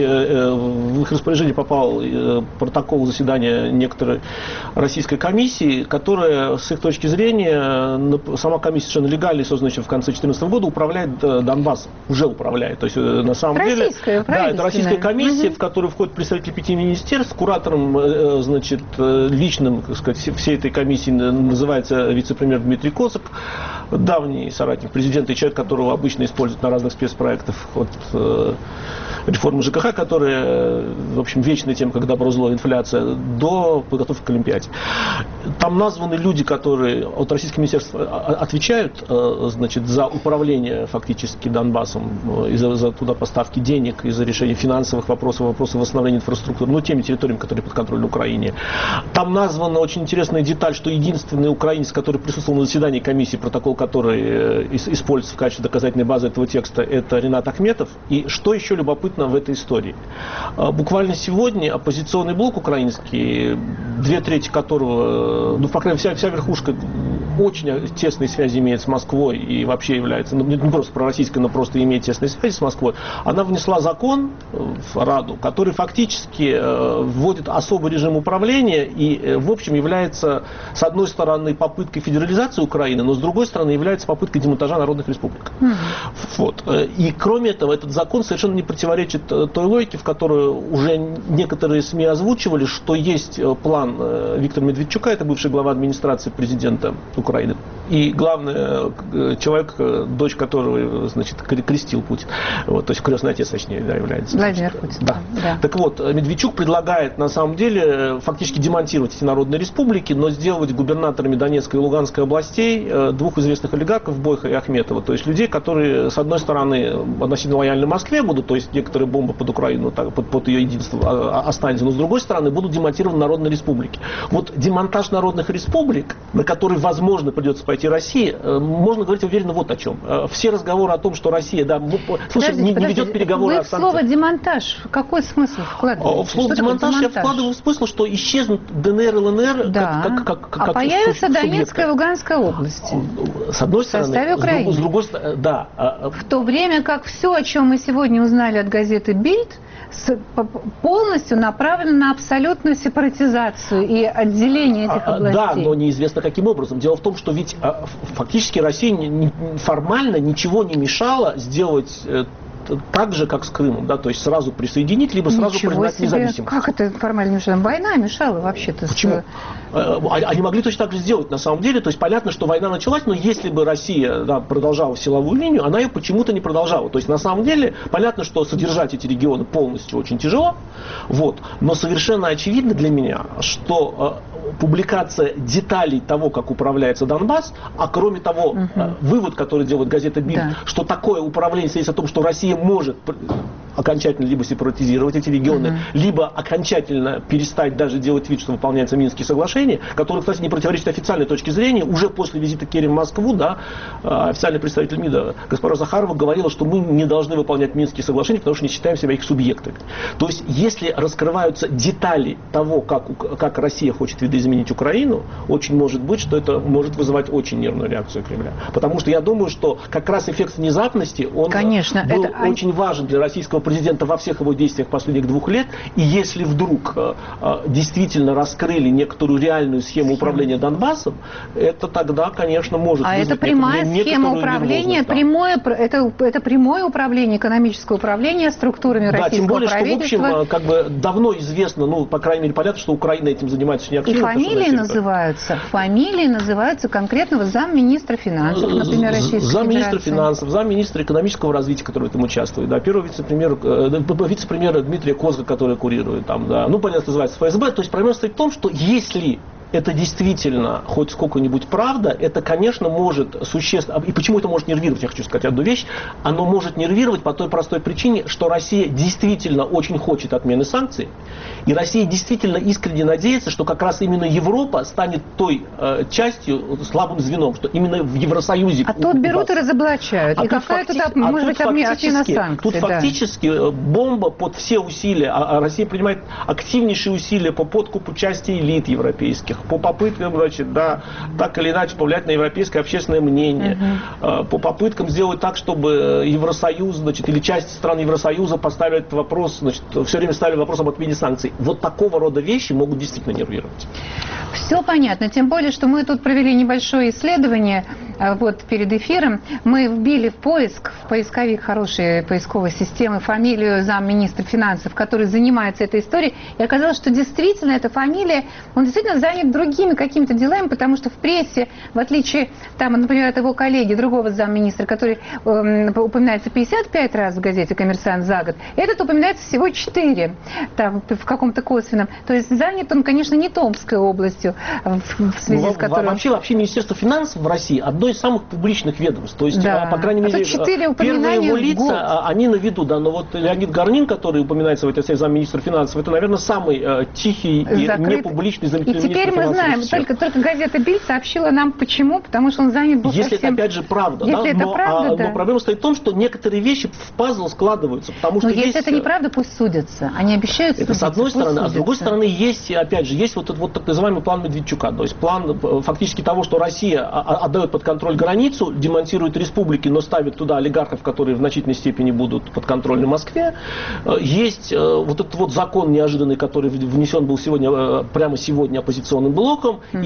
в их распоряжение попал протокол заседания некоторой российской комиссии, которая, с их точки зрения, сама комиссия совершенно легально и создана еще в конце две тысячи четырнадцатого года, управляет Донбассом, уже управляет. То есть, на самом российская, деле, да, это российская комиссия, угу. в которую входят представители пяти министерств, куратором, значит, личным, так сказать, всей этой комиссии называется вице-премьер Дмитрий Косак, давний соратник президента и человек, которого обычно используют на разных спецпроектах от э, реформы ЖКХ, которая, в общем, вечная тема, как добро, зло, инфляция, до подготовки к Олимпиаде. Там названы люди, которые от российских министерств отвечают, э, значит, за управление фактически Донбассом, и за, за туда поставки денег, и за решение финансовых вопросов, вопросов восстановления инфраструктуры, ну, теми территориями, которые под контролем Украины. Там названа очень интересная деталь, что единственный украинец, который присутствовал на заседании комиссии, протокол который используется в качестве доказательной базы этого текста, это Ринат Ахметов. И что еще любопытно в этой истории? Буквально сегодня оппозиционный блок украинский, две трети которого, ну, по крайней мере, вся, вся верхушка очень тесные связи имеет с Москвой и вообще является, ну, не просто пророссийской, но просто имеет тесные связи с Москвой, она внесла закон в Раду, который фактически вводит особый режим управления и, в общем, является, с одной стороны, попыткой федерализации Украины, но с другой стороны, является попыткой демонтажа народных республик. Mm-hmm. Вот. И кроме этого, этот закон совершенно не противоречит той логике, в которую уже некоторые СМИ озвучивали, что есть план Виктора Медведчука, это бывший глава администрации президента Украины, и главный человек, дочь которого, значит, крестил Путин. Вот, то есть крестный отец, точнее, да, является. Владимир Путин. Да. Да. Так вот, Медведчук предлагает, на самом деле, фактически демонтировать эти народные республики, но сделать губернаторами Донецкой и Луганской областей двух известных олигархов, Бойко и Ахметова. То есть людей, которые, с одной стороны, относительно лояльны Москве будут, то есть некоторые бомбы под Украину, так, под, под ее единство останется, но с другой стороны, будут демонтированы народные республики. Вот демонтаж народных республик, на который, возможно, придется пойти России, можно говорить уверенно вот о чем. Все разговоры о том, что Россия, да, слушай, не, не ведет переговоры вы о в слово «демонтаж» какой смысл вкладываете? В слово «демонтаж» я вкладываю смысл, что исчезнут ДНР и ЛНР, да. как, как, как, а как появится субъекты. Донецкая и Луганская области. С одной стороны, в составе Украины. С другой стороны, да. В то время как все, о чем мы сегодня узнали от газеты «Бильд», полностью направлено на абсолютную сепаратизацию и отделение этих областей. Да, но неизвестно каким образом. Дело в том, что ведь фактически Россия формально ничего не мешало сделать так же, как с Крымом, да, то есть сразу присоединить, либо сразу Ничего признать себе. независимость. Как это формально мешало? Война мешала вообще-то. Почему? С... Они могли точно так же сделать, на самом деле. То есть понятно, что война началась, но если бы Россия, да, продолжала силовую линию, она ее почему-то не продолжала. То есть на самом деле понятно, что содержать эти регионы полностью очень тяжело. Вот. Но совершенно очевидно для меня, что публикация деталей того, как управляется Донбасс, а кроме того, угу. вывод, который делает газета «Бильд», да. что такое управление свидетельствует о том, что Россия может окончательно либо сепаратизировать эти регионы, угу. либо окончательно перестать даже делать вид, что выполняются Минские соглашения, которые, кстати, не противоречат официальной точке зрения. Уже после визита Керри в Москву, да, официальный представитель МИДа Гаспарова Захарова говорила, что мы не должны выполнять Минские соглашения, потому что не считаем себя их субъектами. То есть, если раскрываются детали того, как, как Россия хочет видоизменить Украину, очень может быть, что это может вызывать очень нервную реакцию Кремля. Потому что я думаю, что как раз эффект внезапности, он Конечно, был это... очень важен для российского президента во всех его действиях последних двух лет. И если вдруг э, э, действительно раскрыли некоторую реальную схему управления Донбассом, это тогда, конечно, может а вызвать это прямая некоторую, схема управления, да. прямое, это, это прямое управление, экономическое управление структурами да, российского тем более, правительства. Что, в общем, как бы давно известно, ну, по крайней мере, понятно, что Украина этим занимается очень активно. И фамилии называются, фамилии называются конкретного замминистра финансов, например, Российской Федерации. Замминистра финансов, замминистра экономического развития, который в этом участвует, да, первого вице-премьера, вице-премьера Дмитрия Козга, который курирует там, да, ну, понятно, называется ФСБ. То есть проблема стоит в том, что если это действительно хоть сколько-нибудь правда, это, конечно, может существенно... И почему это может нервировать, я хочу сказать одну вещь. Оно может нервировать по той простой причине, что Россия действительно очень хочет отмены санкций. И Россия действительно искренне надеется, что как раз именно Европа станет той э, частью, слабым звеном, что именно в Евросоюзе... А тут берут и разоблачают. А и какая тут, факти... может а быть, тут отмена санкций. Тут да. фактически бомба под все усилия. А Россия принимает активнейшие усилия по подкупу части элит европейских, по попыткам, значит, да, так или иначе повлиять на европейское общественное мнение, uh-huh. по попыткам сделать так, чтобы Евросоюз, значит, или часть стран Евросоюза поставили этот вопрос, значит, все время ставили вопрос об отмене санкций. Вот такого рода вещи могут действительно нервировать. Все понятно, тем более, что мы тут провели небольшое исследование вот перед эфиром. Мы вбили в поиск, в поисковик хорошей поисковой системы, фамилию замминистра финансов, который занимается этой историей, и оказалось, что действительно эта фамилия, он действительно занят другими какими-то делами, потому что в прессе, в отличие, там, например, от его коллеги, другого замминистра, который э, упоминается пятьдесят пять раз в газете «Коммерсант» за год, этот упоминается всего четыре, там, в каком-то косвенном. То есть занят он, конечно, не Томской областью, в связи ну, с которой... Вообще, вообще Министерство финансов в России одно из самых публичных ведомств. То есть, да. по крайней мере, а первые его лица, они на виду, да. Но вот Леонид Горнин, который упоминается в этой связи замминистра финансов, это, наверное, самый э, тихий Закрыт. и непубличный заместитель министра финансов. И теперь мы знаем, только, только газета «Бильд» сообщила нам, почему, потому что он занят был Если совсем... это, опять же, правда, если да, это но, правда, а, да. но проблема стоит в том, что некоторые вещи в пазл складываются, потому что но если есть... это неправда, пусть судятся. Они обещают это судиться, с одной стороны, судятся. а с другой стороны, есть, опять же, есть вот этот вот так называемый план Медведчука, то есть план фактически того, что Россия отдает под контроль границу, демонтирует республики, но ставит туда олигархов, которые в значительной степени будут подконтрольны Москве. Есть вот этот вот закон неожиданный, который внесен был сегодня, прямо сегодня оппозиционным блоком. Mm-hmm.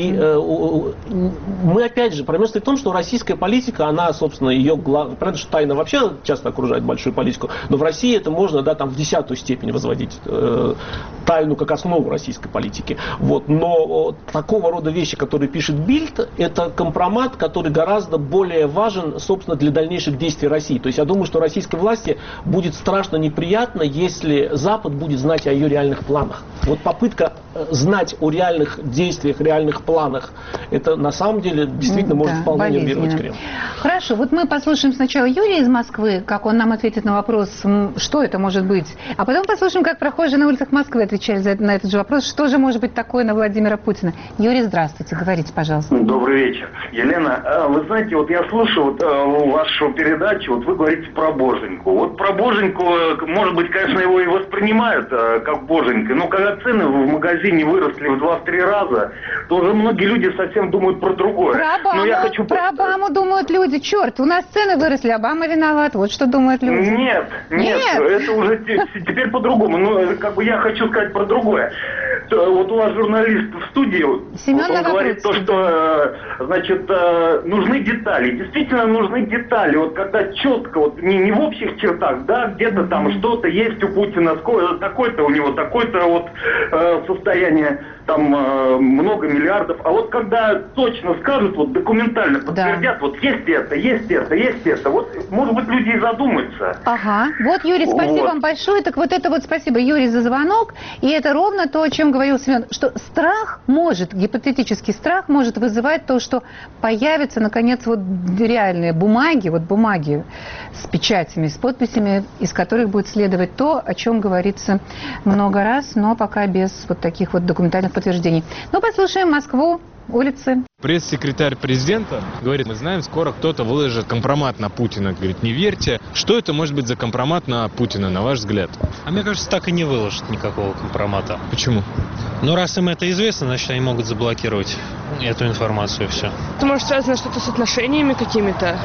И мы, опять же, проблема стоит в том, что российская политика, она, собственно, ее главная, правда, что тайна вообще часто окружает большую политику, но в России это можно, да, там в десятую степень возводить э, тайну как основу российской политики. Вот. Но такого рода вещи, которые пишет Бильд, это компромат, который гораздо более важен, собственно, для дальнейших действий России. То есть я думаю, что российской власти будет страшно неприятно, если Запад будет знать о ее реальных планах. Вот попытка знать о реальных действиях, реальных планах, это на самом деле действительно да, может вполне нервировать Кремль. Хорошо, вот мы послушаем сначала Юрия из Москвы, как он нам ответит на вопрос, что это может быть, а потом послушаем, как прохожие на улицах Москвы отвечали на этот же вопрос, что же может быть такое на Владимира Путина. Юрий, здравствуйте, говорите, пожалуйста. Добрый вечер. Елена, вы знаете, вот я слушаю вот, вашу передачу, вот вы говорите про Боженьку. Вот про Боженьку, может быть, конечно, его и воспринимают как Боженька, но когда цены в магазине выросли в два-три раза, то уже многие люди совсем думают про другое. Про Обаму, но я хочу... про Обаму думают люди. Черт, у нас цены выросли, Обама виноват. Вот что думают люди. Нет, нет, нет. Это уже теперь по-другому. Ну, как бы я хочу сказать про другое. Вот у вас журналист в студии, Семен вот он говорит то, что, значит, нужны детали. Действительно нужны детали. Вот когда четко, вот не, не в общих чертах, да, где-то там что-то есть у Путина, такое-то у него, такое-то вот состояние, там много миллиардов. А вот когда точно скажут, вот документально подтвердят, да. Вот есть это, есть это, есть это, вот, может быть, люди и задумаются. Ага. Вот, Юрий, спасибо вот. вам большое. Так вот это вот спасибо, Юрий, за звонок. И это ровно то, о чем говорил Семен, что страх может, гипотетический страх может вызывать то, что появятся, наконец, вот реальные бумаги, вот бумаги с печатями, с подписями, из которых будет следовать то, о чем говорится много раз, но пока без вот таких вот документальных подтверждений. Ну, послушаем Москву, улицы. Пресс-секретарь президента говорит, мы знаем, скоро кто-то выложит компромат на Путина. Говорит, не верьте. Что это может быть за компромат на Путина, на ваш взгляд? А мне кажется, так и не выложат никакого компромата. Почему? Ну, раз им это известно, значит, они могут заблокировать эту информацию, все. Это может связано что-то с отношениями какими-то,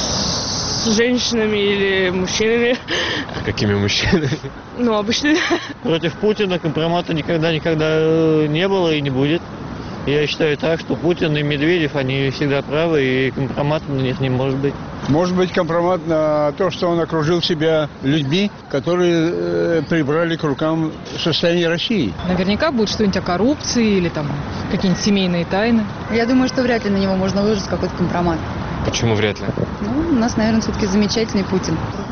с женщинами или мужчинами. Какими мужчинами? Ну, обычно. Против Путина компромата никогда-никогда не было и не будет. Я считаю так, что Путин и Медведев, они всегда правы, и компромата на них не может быть. Может быть компромат на то, что он окружил себя людьми, которые э, прибрали к рукам состояние России. Наверняка будет что-нибудь о коррупции или там какие-нибудь семейные тайны. Я думаю, что вряд ли на него можно выложить какой-то компромат. Почему вряд ли? Ну, у нас, наверное, все-таки замечательный Путин.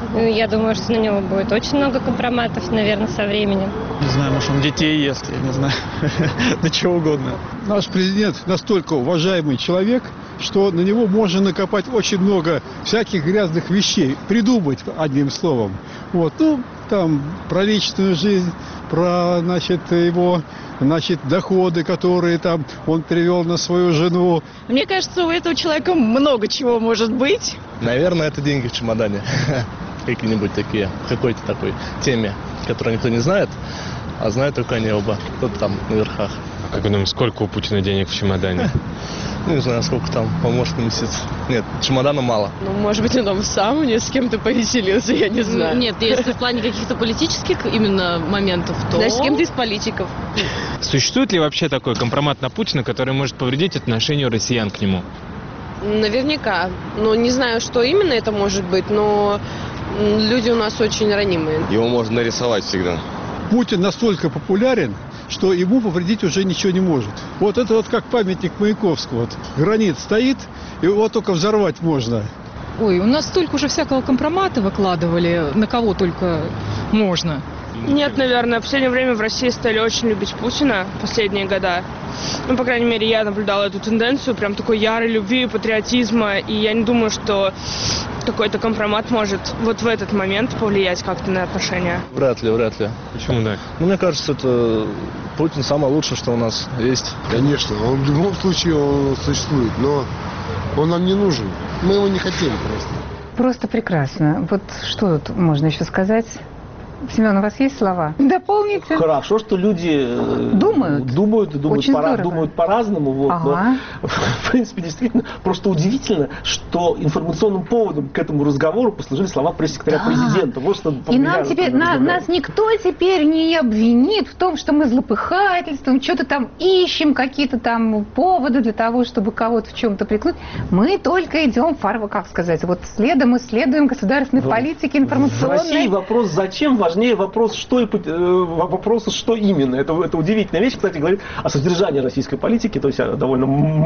Я думаю, что на него будет очень много компроматов, наверное, со временем. Не знаю, может, он детей ест, я не знаю, да чего угодно. Наш президент настолько уважаемый человек, что на него можно накопать очень много всяких грязных вещей, придумать одним словом. Вот, ну, там, про личную жизнь, про, значит, его, значит, доходы, которые там он привел на свою жену. Мне кажется, у этого человека много чего может быть. Наверное, это деньги в чемодане. Какие-нибудь такие, какой-то такой теме, которую никто не знает, а знают только они оба. Кто-то там на верхах. А как вы думаете, сколько у Путина денег в чемодане? Не знаю, сколько там, по-моему, месяц. Нет, чемодана мало. Ну, может быть, он там сам не с кем-то повеселился, я не знаю. Нет, если в плане каких-то политических именно моментов, то... Значит, с кем-то из политиков. Существует ли вообще такой компромат на Путина, который может повредить отношению россиян к нему? Наверняка. Ну, не знаю, что именно это может быть, но люди у нас очень ранимые. Его можно нарисовать всегда. Путин настолько популярен, что ему повредить уже ничего не может. Вот это вот как памятник Маяковского. Вот гранит стоит, и его только взорвать можно. Ой, у нас столько уже всякого компромата выкладывали, на кого только можно. Нет, наверное. В последнее время в России стали очень любить Путина, последние года. Ну, по крайней мере, я наблюдала эту тенденцию, прям такой ярой любви, патриотизма, и я не думаю, что какой-то компромат может вот в этот момент повлиять как-то на отношения. Вряд ли, вряд ли. Почему так? Ну, мне кажется, это Путин самое лучшее, что у нас есть. Конечно, он в любом случае он существует, но он нам не нужен. Мы его не хотели просто. Просто прекрасно. Вот что тут можно еще сказать? Семен, у вас есть слова? Дополните. Хорошо, что люди думают, думают, думают, пора, думают по-разному. Вот, ага. Но, в принципе, действительно, просто удивительно, что информационным поводом к этому разговору послужили слова пресс-секретаря да. президента. Вот, что И нам теперь, на, нас никто теперь не обвинит в том, что мы злопыхательствуем, что-то там ищем, какие-то там поводы для того, чтобы кого-то в чем-то приклыть. Мы только идем, фарва, как сказать, вот следом мы следуем государственной в, политике информационной. В России вопрос «зачем?» важнее вопрос, что, и, вопрос, что именно. Это, это удивительная вещь, кстати, говорит о содержании российской политики, то есть о довольно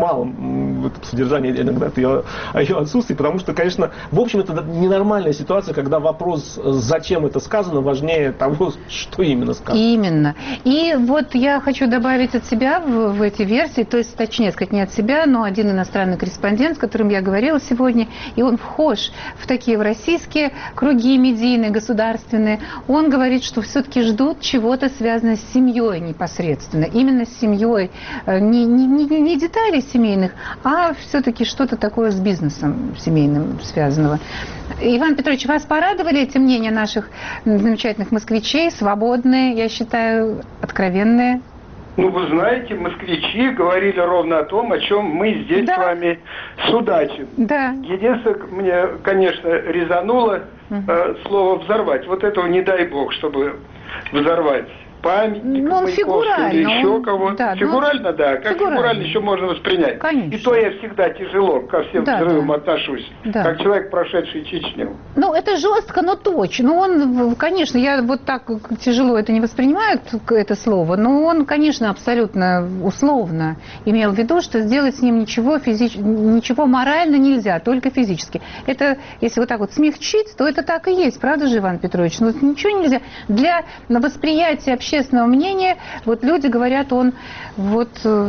малом содержании иногда от ее, о ее отсутствии, потому что, конечно, в общем, это ненормальная ситуация, когда вопрос, зачем это сказано, важнее того, что именно сказано. Именно. И вот я хочу добавить от себя в, в эти версии, то есть, точнее сказать, не от себя, но один иностранный корреспондент, с которым я говорила сегодня, и он вхож в такие в российские круги медийные, государственные. Он говорит, что все-таки ждут чего-то связанного с семьей непосредственно. Именно с семьей. Не, не, не деталей семейных, а все-таки что-то такое с бизнесом семейным связанного. Иван Петрович, вас порадовали эти мнения наших замечательных москвичей? Свободные, я считаю, откровенные? Ну, вы знаете, москвичи говорили ровно о том, о чем мы здесь да. с вами судачим. Да. Единственное, мне, конечно, резануло э, слово «взорвать». Вот этого не дай бог, чтобы взорвать памятник ну, Маяковского или еще он, кого-то. Да, фигурально, ну, да. Как фигурально. фигурально еще можно воспринять. Конечно. И то я всегда тяжело ко всем да, взрывам да. отношусь. Да. Как человек, прошедший Чечню. Ну, это жестко, но точно. Ну, он, конечно, я вот так тяжело это не воспринимаю, это слово, но он, конечно, абсолютно условно имел в виду, что сделать с ним ничего, физич... ничего морально нельзя, только физически. Это, если вот так вот смягчить, то это так и есть, правда же, Иван Петрович? Ну, ничего нельзя. Для восприятия общественного мнения, вот люди говорят, он вот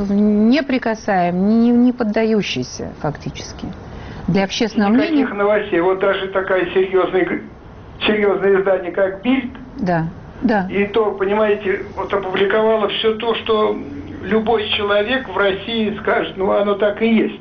неприкасаем, не, не поддающийся фактически. Для общественного Никаких мнения... новостей. Вот даже такая серьезная, серьезное издание, как «Бильд», да, да. и то, понимаете, вот опубликовало все то, что любой человек в России скажет, ну, оно так и есть.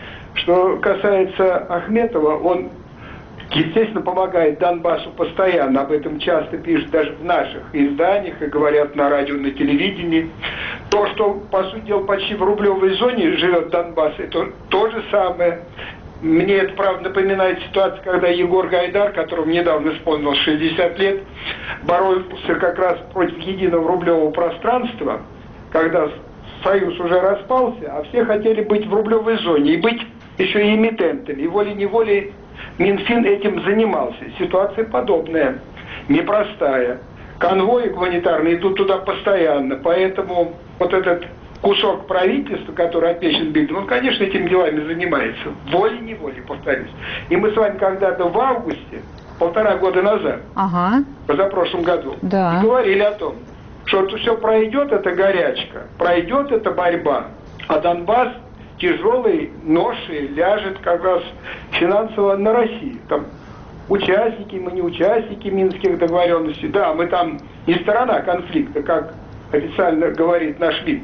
Что касается Ахметова, он, естественно, помогает Донбассу постоянно, об этом часто пишут даже в наших изданиях и говорят на радио, на телевидении. То, что, по сути дела, почти в рублевой зоне живет Донбасс, это то же самое. Мне это, правда, напоминает ситуацию, когда Егор Гайдар, которому недавно исполнилось шестьдесят лет, боролся как раз против единого рублевого пространства, когда Союз уже распался, а все хотели быть в рублевой зоне и быть еще и эмитентами. И волей-неволей Минфин этим занимался. Ситуация подобная, непростая. Конвои гуманитарные идут туда постоянно, поэтому вот этот кусок правительства, который обещан Бильд, он, конечно, этими делами занимается. Волей-неволей, повторюсь. И мы с вами когда-то в августе полтора года назад, ага. позапрошлом году, да. и говорили о том, что все пройдет, это горячка, пройдет, это борьба, а Донбасс тяжелой ношей ляжет как раз финансово на Россию. Там участники, мы не участники Минских договоренностей, да, мы там не сторона конфликта, как официально говорит наш МИД,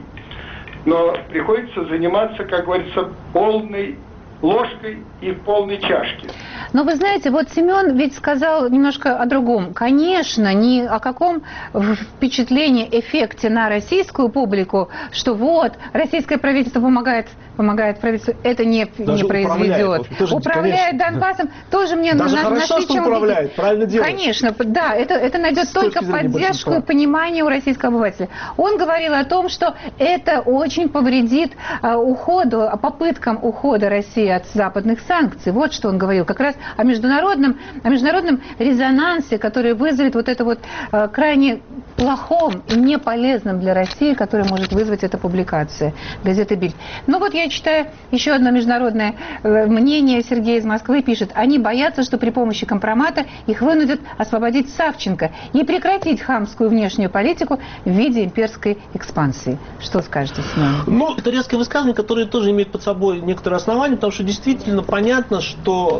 но приходится заниматься, как говорится, полной ложкой и в полной чашке. Но вы знаете, вот Семен ведь сказал немножко о другом. Конечно, ни о каком впечатлении, эффекте на российскую публику, что вот, российское правительство помогает, помогает правительству, это не, не произведет. Управляет, управляет Донбассом, тоже мне Даже на, хорошо, что управляет, правильно делает. Конечно, да, это, это найдет только поддержку и понимание у российского обывателя. Он говорил о том, что это очень повредит а, уходу, попыткам ухода России от западных санкций. Вот что он говорил. Как раз о международном, о международном резонансе, который вызовет вот это вот э, крайне плохом и неполезном для России, который может вызвать эта публикация газеты «Бильд». Ну вот я читаю еще одно международное э, мнение. Сергей из Москвы пишет: они боятся, что при помощи компромата их вынудят освободить Савченко и прекратить хамскую внешнюю политику в виде имперской экспансии. Что скажете, Семен? Ну, это резкое высказывание, которое тоже имеет под собой некоторые основания, потому что действительно понятно, что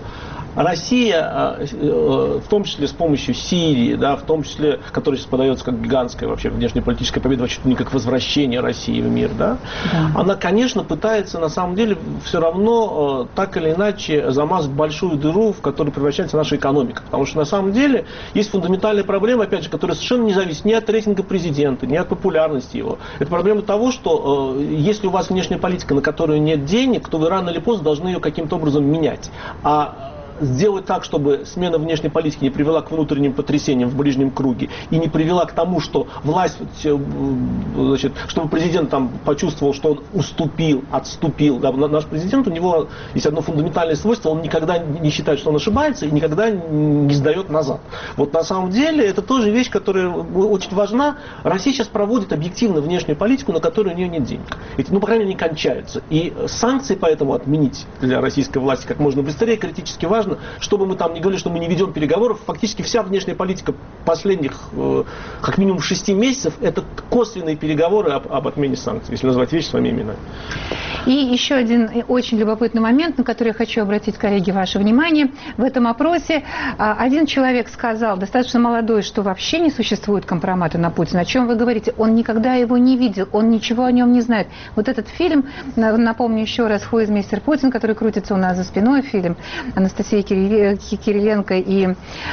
Россия, в том числе с помощью Сирии, да, в том числе, которая сейчас подается как гигантская вообще внешнеполитическая победа, вообще не как возвращение России в мир, да, да, она, конечно, пытается на самом деле все равно так или иначе замазать большую дыру, в которую превращается наша экономика. Потому что на самом деле есть фундаментальная проблема, опять же, которая совершенно не зависит ни от рейтинга президента, ни от популярности его. Это проблема того, что если у вас внешняя политика, на которую нет денег, то вы рано или поздно должны ее каким-то образом менять. А сделать так, чтобы смена внешней политики не привела к внутренним потрясениям в ближнем круге и не привела к тому, что власть, значит, чтобы президент там почувствовал, что он уступил, отступил. Да, наш президент, у него есть одно фундаментальное свойство: он никогда не считает, что он ошибается, и никогда не сдает назад. Вот на самом деле это тоже вещь, которая очень важна. Россия сейчас проводит объективно внешнюю политику, на которую у нее нет денег. Эти, ну, по крайней мере, не кончаются. И санкции поэтому отменить для российской власти как можно быстрее критически важно. Чтобы мы там не говорили, что мы не ведем переговоров, фактически вся внешняя политика последних, э, как минимум, шести месяцев, это косвенные переговоры об, об отмене санкций, если назвать вещи своими именами. И еще один очень любопытный момент, на который я хочу обратить, коллеги, ваше внимание. В этом опросе один человек сказал, достаточно молодой, что вообще не существует компромата на Путина. О чем вы говорите? Он никогда его не видел, он ничего о нем не знает. Вот этот фильм, напомню еще раз, «Who is мистер Путин», который крутится у нас за спиной, фильм Анастасии Кириленко и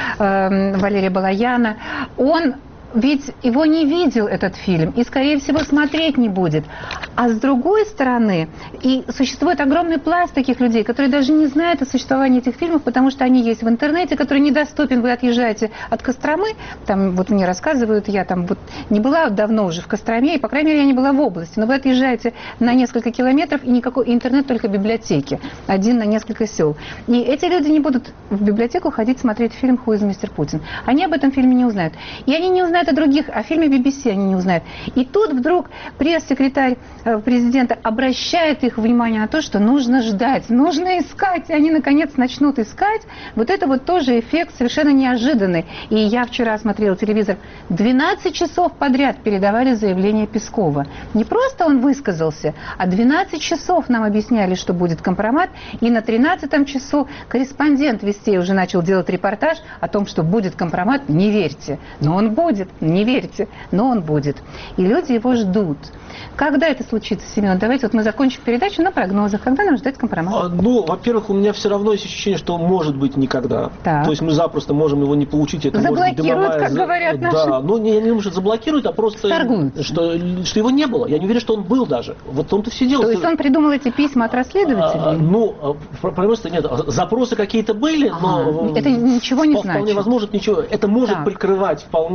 э, Валерия Балаяна, он ведь его не видел, этот фильм, и, скорее всего, смотреть не будет. А с другой стороны, и существует огромный пласт таких людей, которые даже не знают о существовании этих фильмов, потому что они есть в интернете, который недоступен. Вы отъезжаете от Костромы, там вот мне рассказывают, я там вот не была давно уже в Костроме, и, по крайней мере, я не была в области, но вы отъезжаете на несколько километров, и никакой интернет, только библиотеки, один на несколько сел. И эти люди не будут в библиотеку ходить смотреть фильм «Who is мистер Путин». Они об этом фильме не узнают. И они не узнают о других, о фильме би би си они не узнают. И тут вдруг пресс-секретарь президента обращает их внимание на то, что нужно ждать, нужно искать, и они наконец начнут искать. Вот это вот тоже эффект совершенно неожиданный. И я вчера смотрела телевизор, двенадцать часов подряд передавали заявление Пескова. Не просто он высказался, а двенадцать часов нам объясняли, что будет компромат, и на тринадцатом часу корреспондент Вестей уже начал делать репортаж о том, что будет компромат. Не верьте, но он будет. Не верьте, но он будет. И люди его ждут. Когда это случится, Семен? Давайте вот мы закончим передачу на прогнозах. Когда нам ждать компромата? А, ну, во-первых, у меня все равно есть ощущение, что может быть никогда. Так. То есть мы запросто можем его не получить. Это заблокируют, может быть как за... говорят наши. Да, ну не, я не думаю, что заблокируют, а просто, что, что его не было. Я не уверен, что он был даже. Вот в том-то все дело. То есть он придумал эти письма от расследователей? А, ну, просто нет. Запросы какие-то были, ага. но... Это ничего не вполне значит. Вполне возможно, ничего. Это может так. прикрывать вполне, это может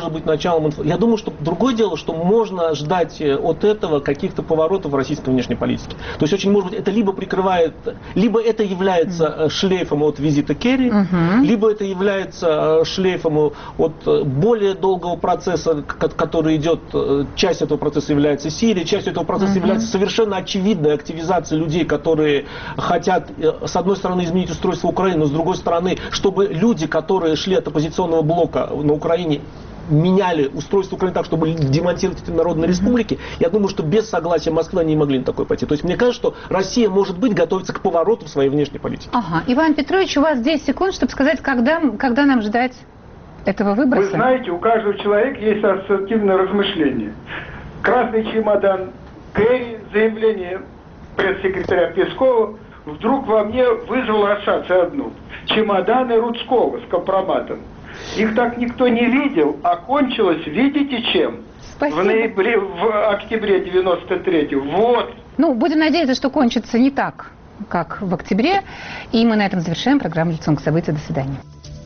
может быть началом... Инф... Я думаю, что другое дело, что можно ждать от этого каких-то поворотов в российской внешней политике. То есть очень может быть это либо прикрывает, либо это является mm-hmm. шлейфом от визита Керри, mm-hmm. либо это является шлейфом от более долгого процесса, который идет, часть этого процесса является Сирия, часть этого процесса mm-hmm. является совершенно очевидной активизацией людей, которые хотят, с одной стороны, изменить устройство Украины, но с другой стороны, чтобы люди, которые шли от оппозиционного блока на Украине, меняли устройство Украины так, чтобы демонтировать эти народные республики, я думаю, что без согласия Москвы они не могли на такое пойти. То есть мне кажется, что Россия, может быть, готовится к повороту в своей внешней политике. Ага. Иван Петрович, у вас десять секунд, чтобы сказать, когда, когда нам ждать этого выброса. Вы знаете, у каждого человека есть ассоциативное размышление. Красный чемодан Керри, заявление пресс-секретаря Пескова вдруг во мне вызвало ассоциацию одну. Чемоданы Рудского с компроматом. Их так никто не видел, а кончилось, видите, чем? Спасибо. В ноябре, в октябре девяносто третьего. Вот. Ну, будем надеяться, что кончится не так, как в октябре. И мы на этом завершаем программу «Лицом к событию». До свидания.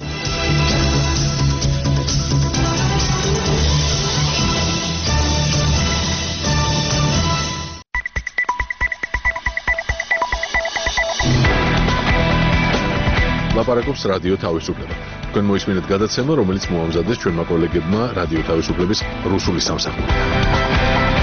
ლაპარაკობს რადიო თავისუფლება. თქვენ მოისმინეთ გადაცემა, რომელიც მოამზადეს ჩვენმა კოლეგებმა რადიო თავისუფლების რუსული სამსახური.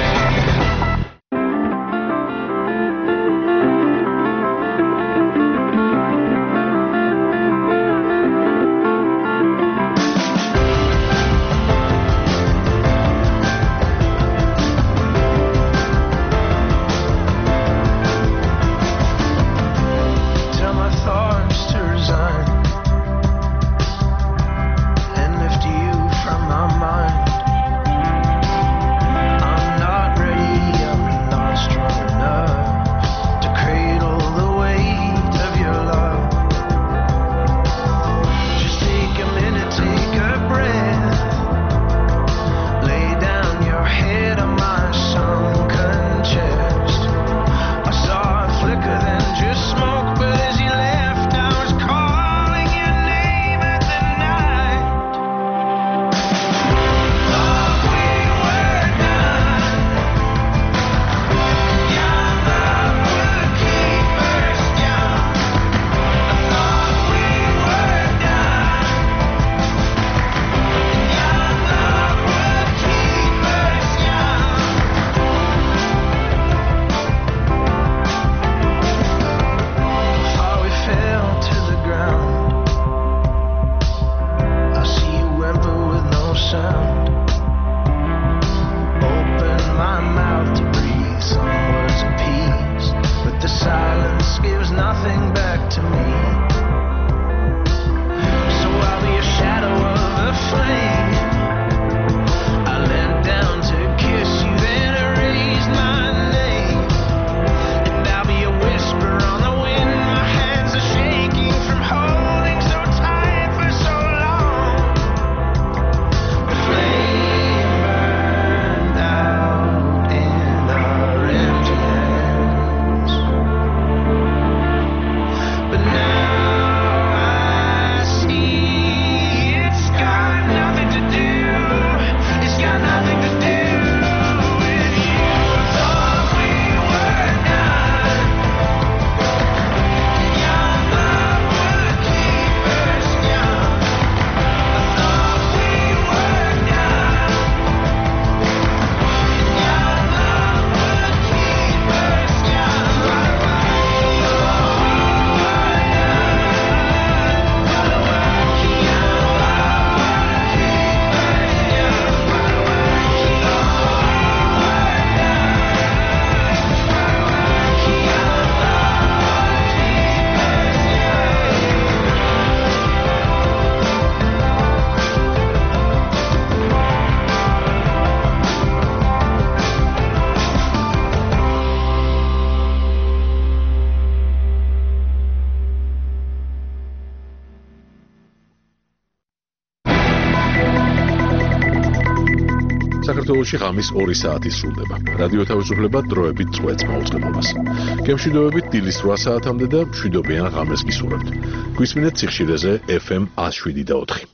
საქართველოში ღამის ორი საათი სრულდება. რადიო თავისუფლება დროებით წვეთს მაუწყებლობას. გემშვიდობებით დილის რვა საათამდე და მშვიდობიან ღამეს გისურვებთ. გვისმინეთ სიხშირეზე ეფ ემ ათს შვიდი და ოთხი.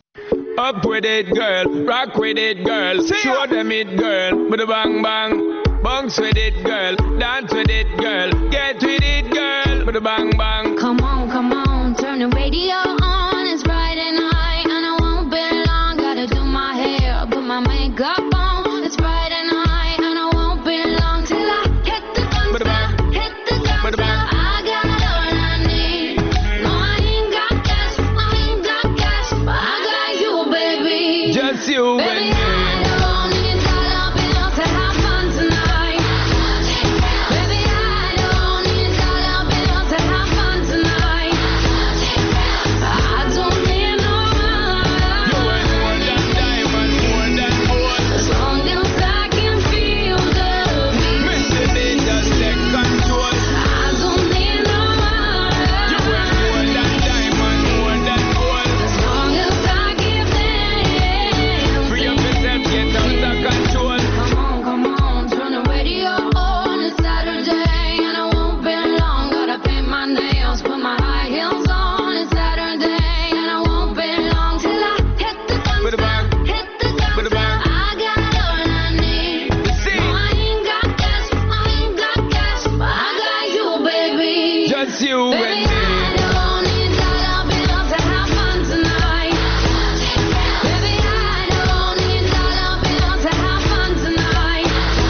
Up with it, girl. Rock with it, girl. Show them it, girl. With a bang bang. Bounce with it, girl. Dance with it, girl. Get with it, girl. With a bang bang. Come on, come on. Turn the radio on. It's Friday night and I won't be long. Gotta do my hair, put my makeup on. It's Friday night and I won't be long till I hit the dance floor. Hit the dance floor. I got all I need. No, I ain't got cash. I ain't got cash, but I got you, baby. Just you baby, and me. I don't need dollar bills to have fun tonight. Baby, I don't need dollar bills to have fun tonight. I don't need no money. You ain't more than diamond, more than gold. As long as I can feel the beat. Mister D, just take control. I don't need no money. You ain't more than diamond, more than gold. As long as I give them. Free up yourself, get out of control. Come on, come on, turn the radio on. It's Saturday and I won't be long. Gotta paint my nails, put my high heels on. It's Saturday and I won't be long till I hit the dance With a bang. floor. Hit the dance With a floor. bang. I got all I need. See. No, I ain't got cash, I ain't got cash, but I got you, baby. Just you Baby, and me. I don't need dollar bills to have fun tonight. Baby, I don't need dollar bills to have fun tonight.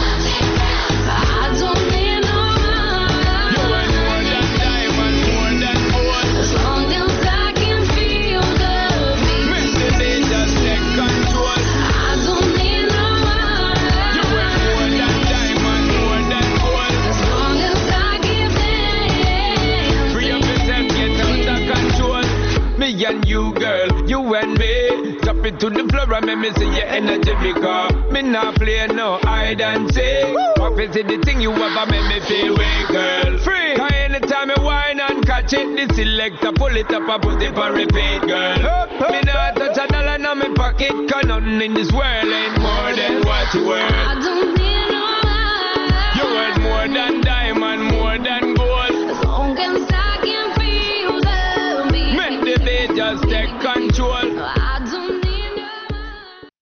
I don't need no You money. ain't more than diamond, more than gold. As long as I can feel the beat. Mister D, just take control. I don't need no You ain't more money. than diamond, more than gold. As long as I give them. Free up yourself, get out of control. Me and you, girl, you and me. Drop it to the floor and make me see your energy because me not play no hide and seek. What is it the thing you ever make me feel weak, girl? Free. Cause anytime I whine and catch it, the selector pull it up and put it for repeat, girl. Me not touch a dollar in my pocket, cause nothing in this world ain't more than what you worth. I don't need no money. You worth more than diamond, more than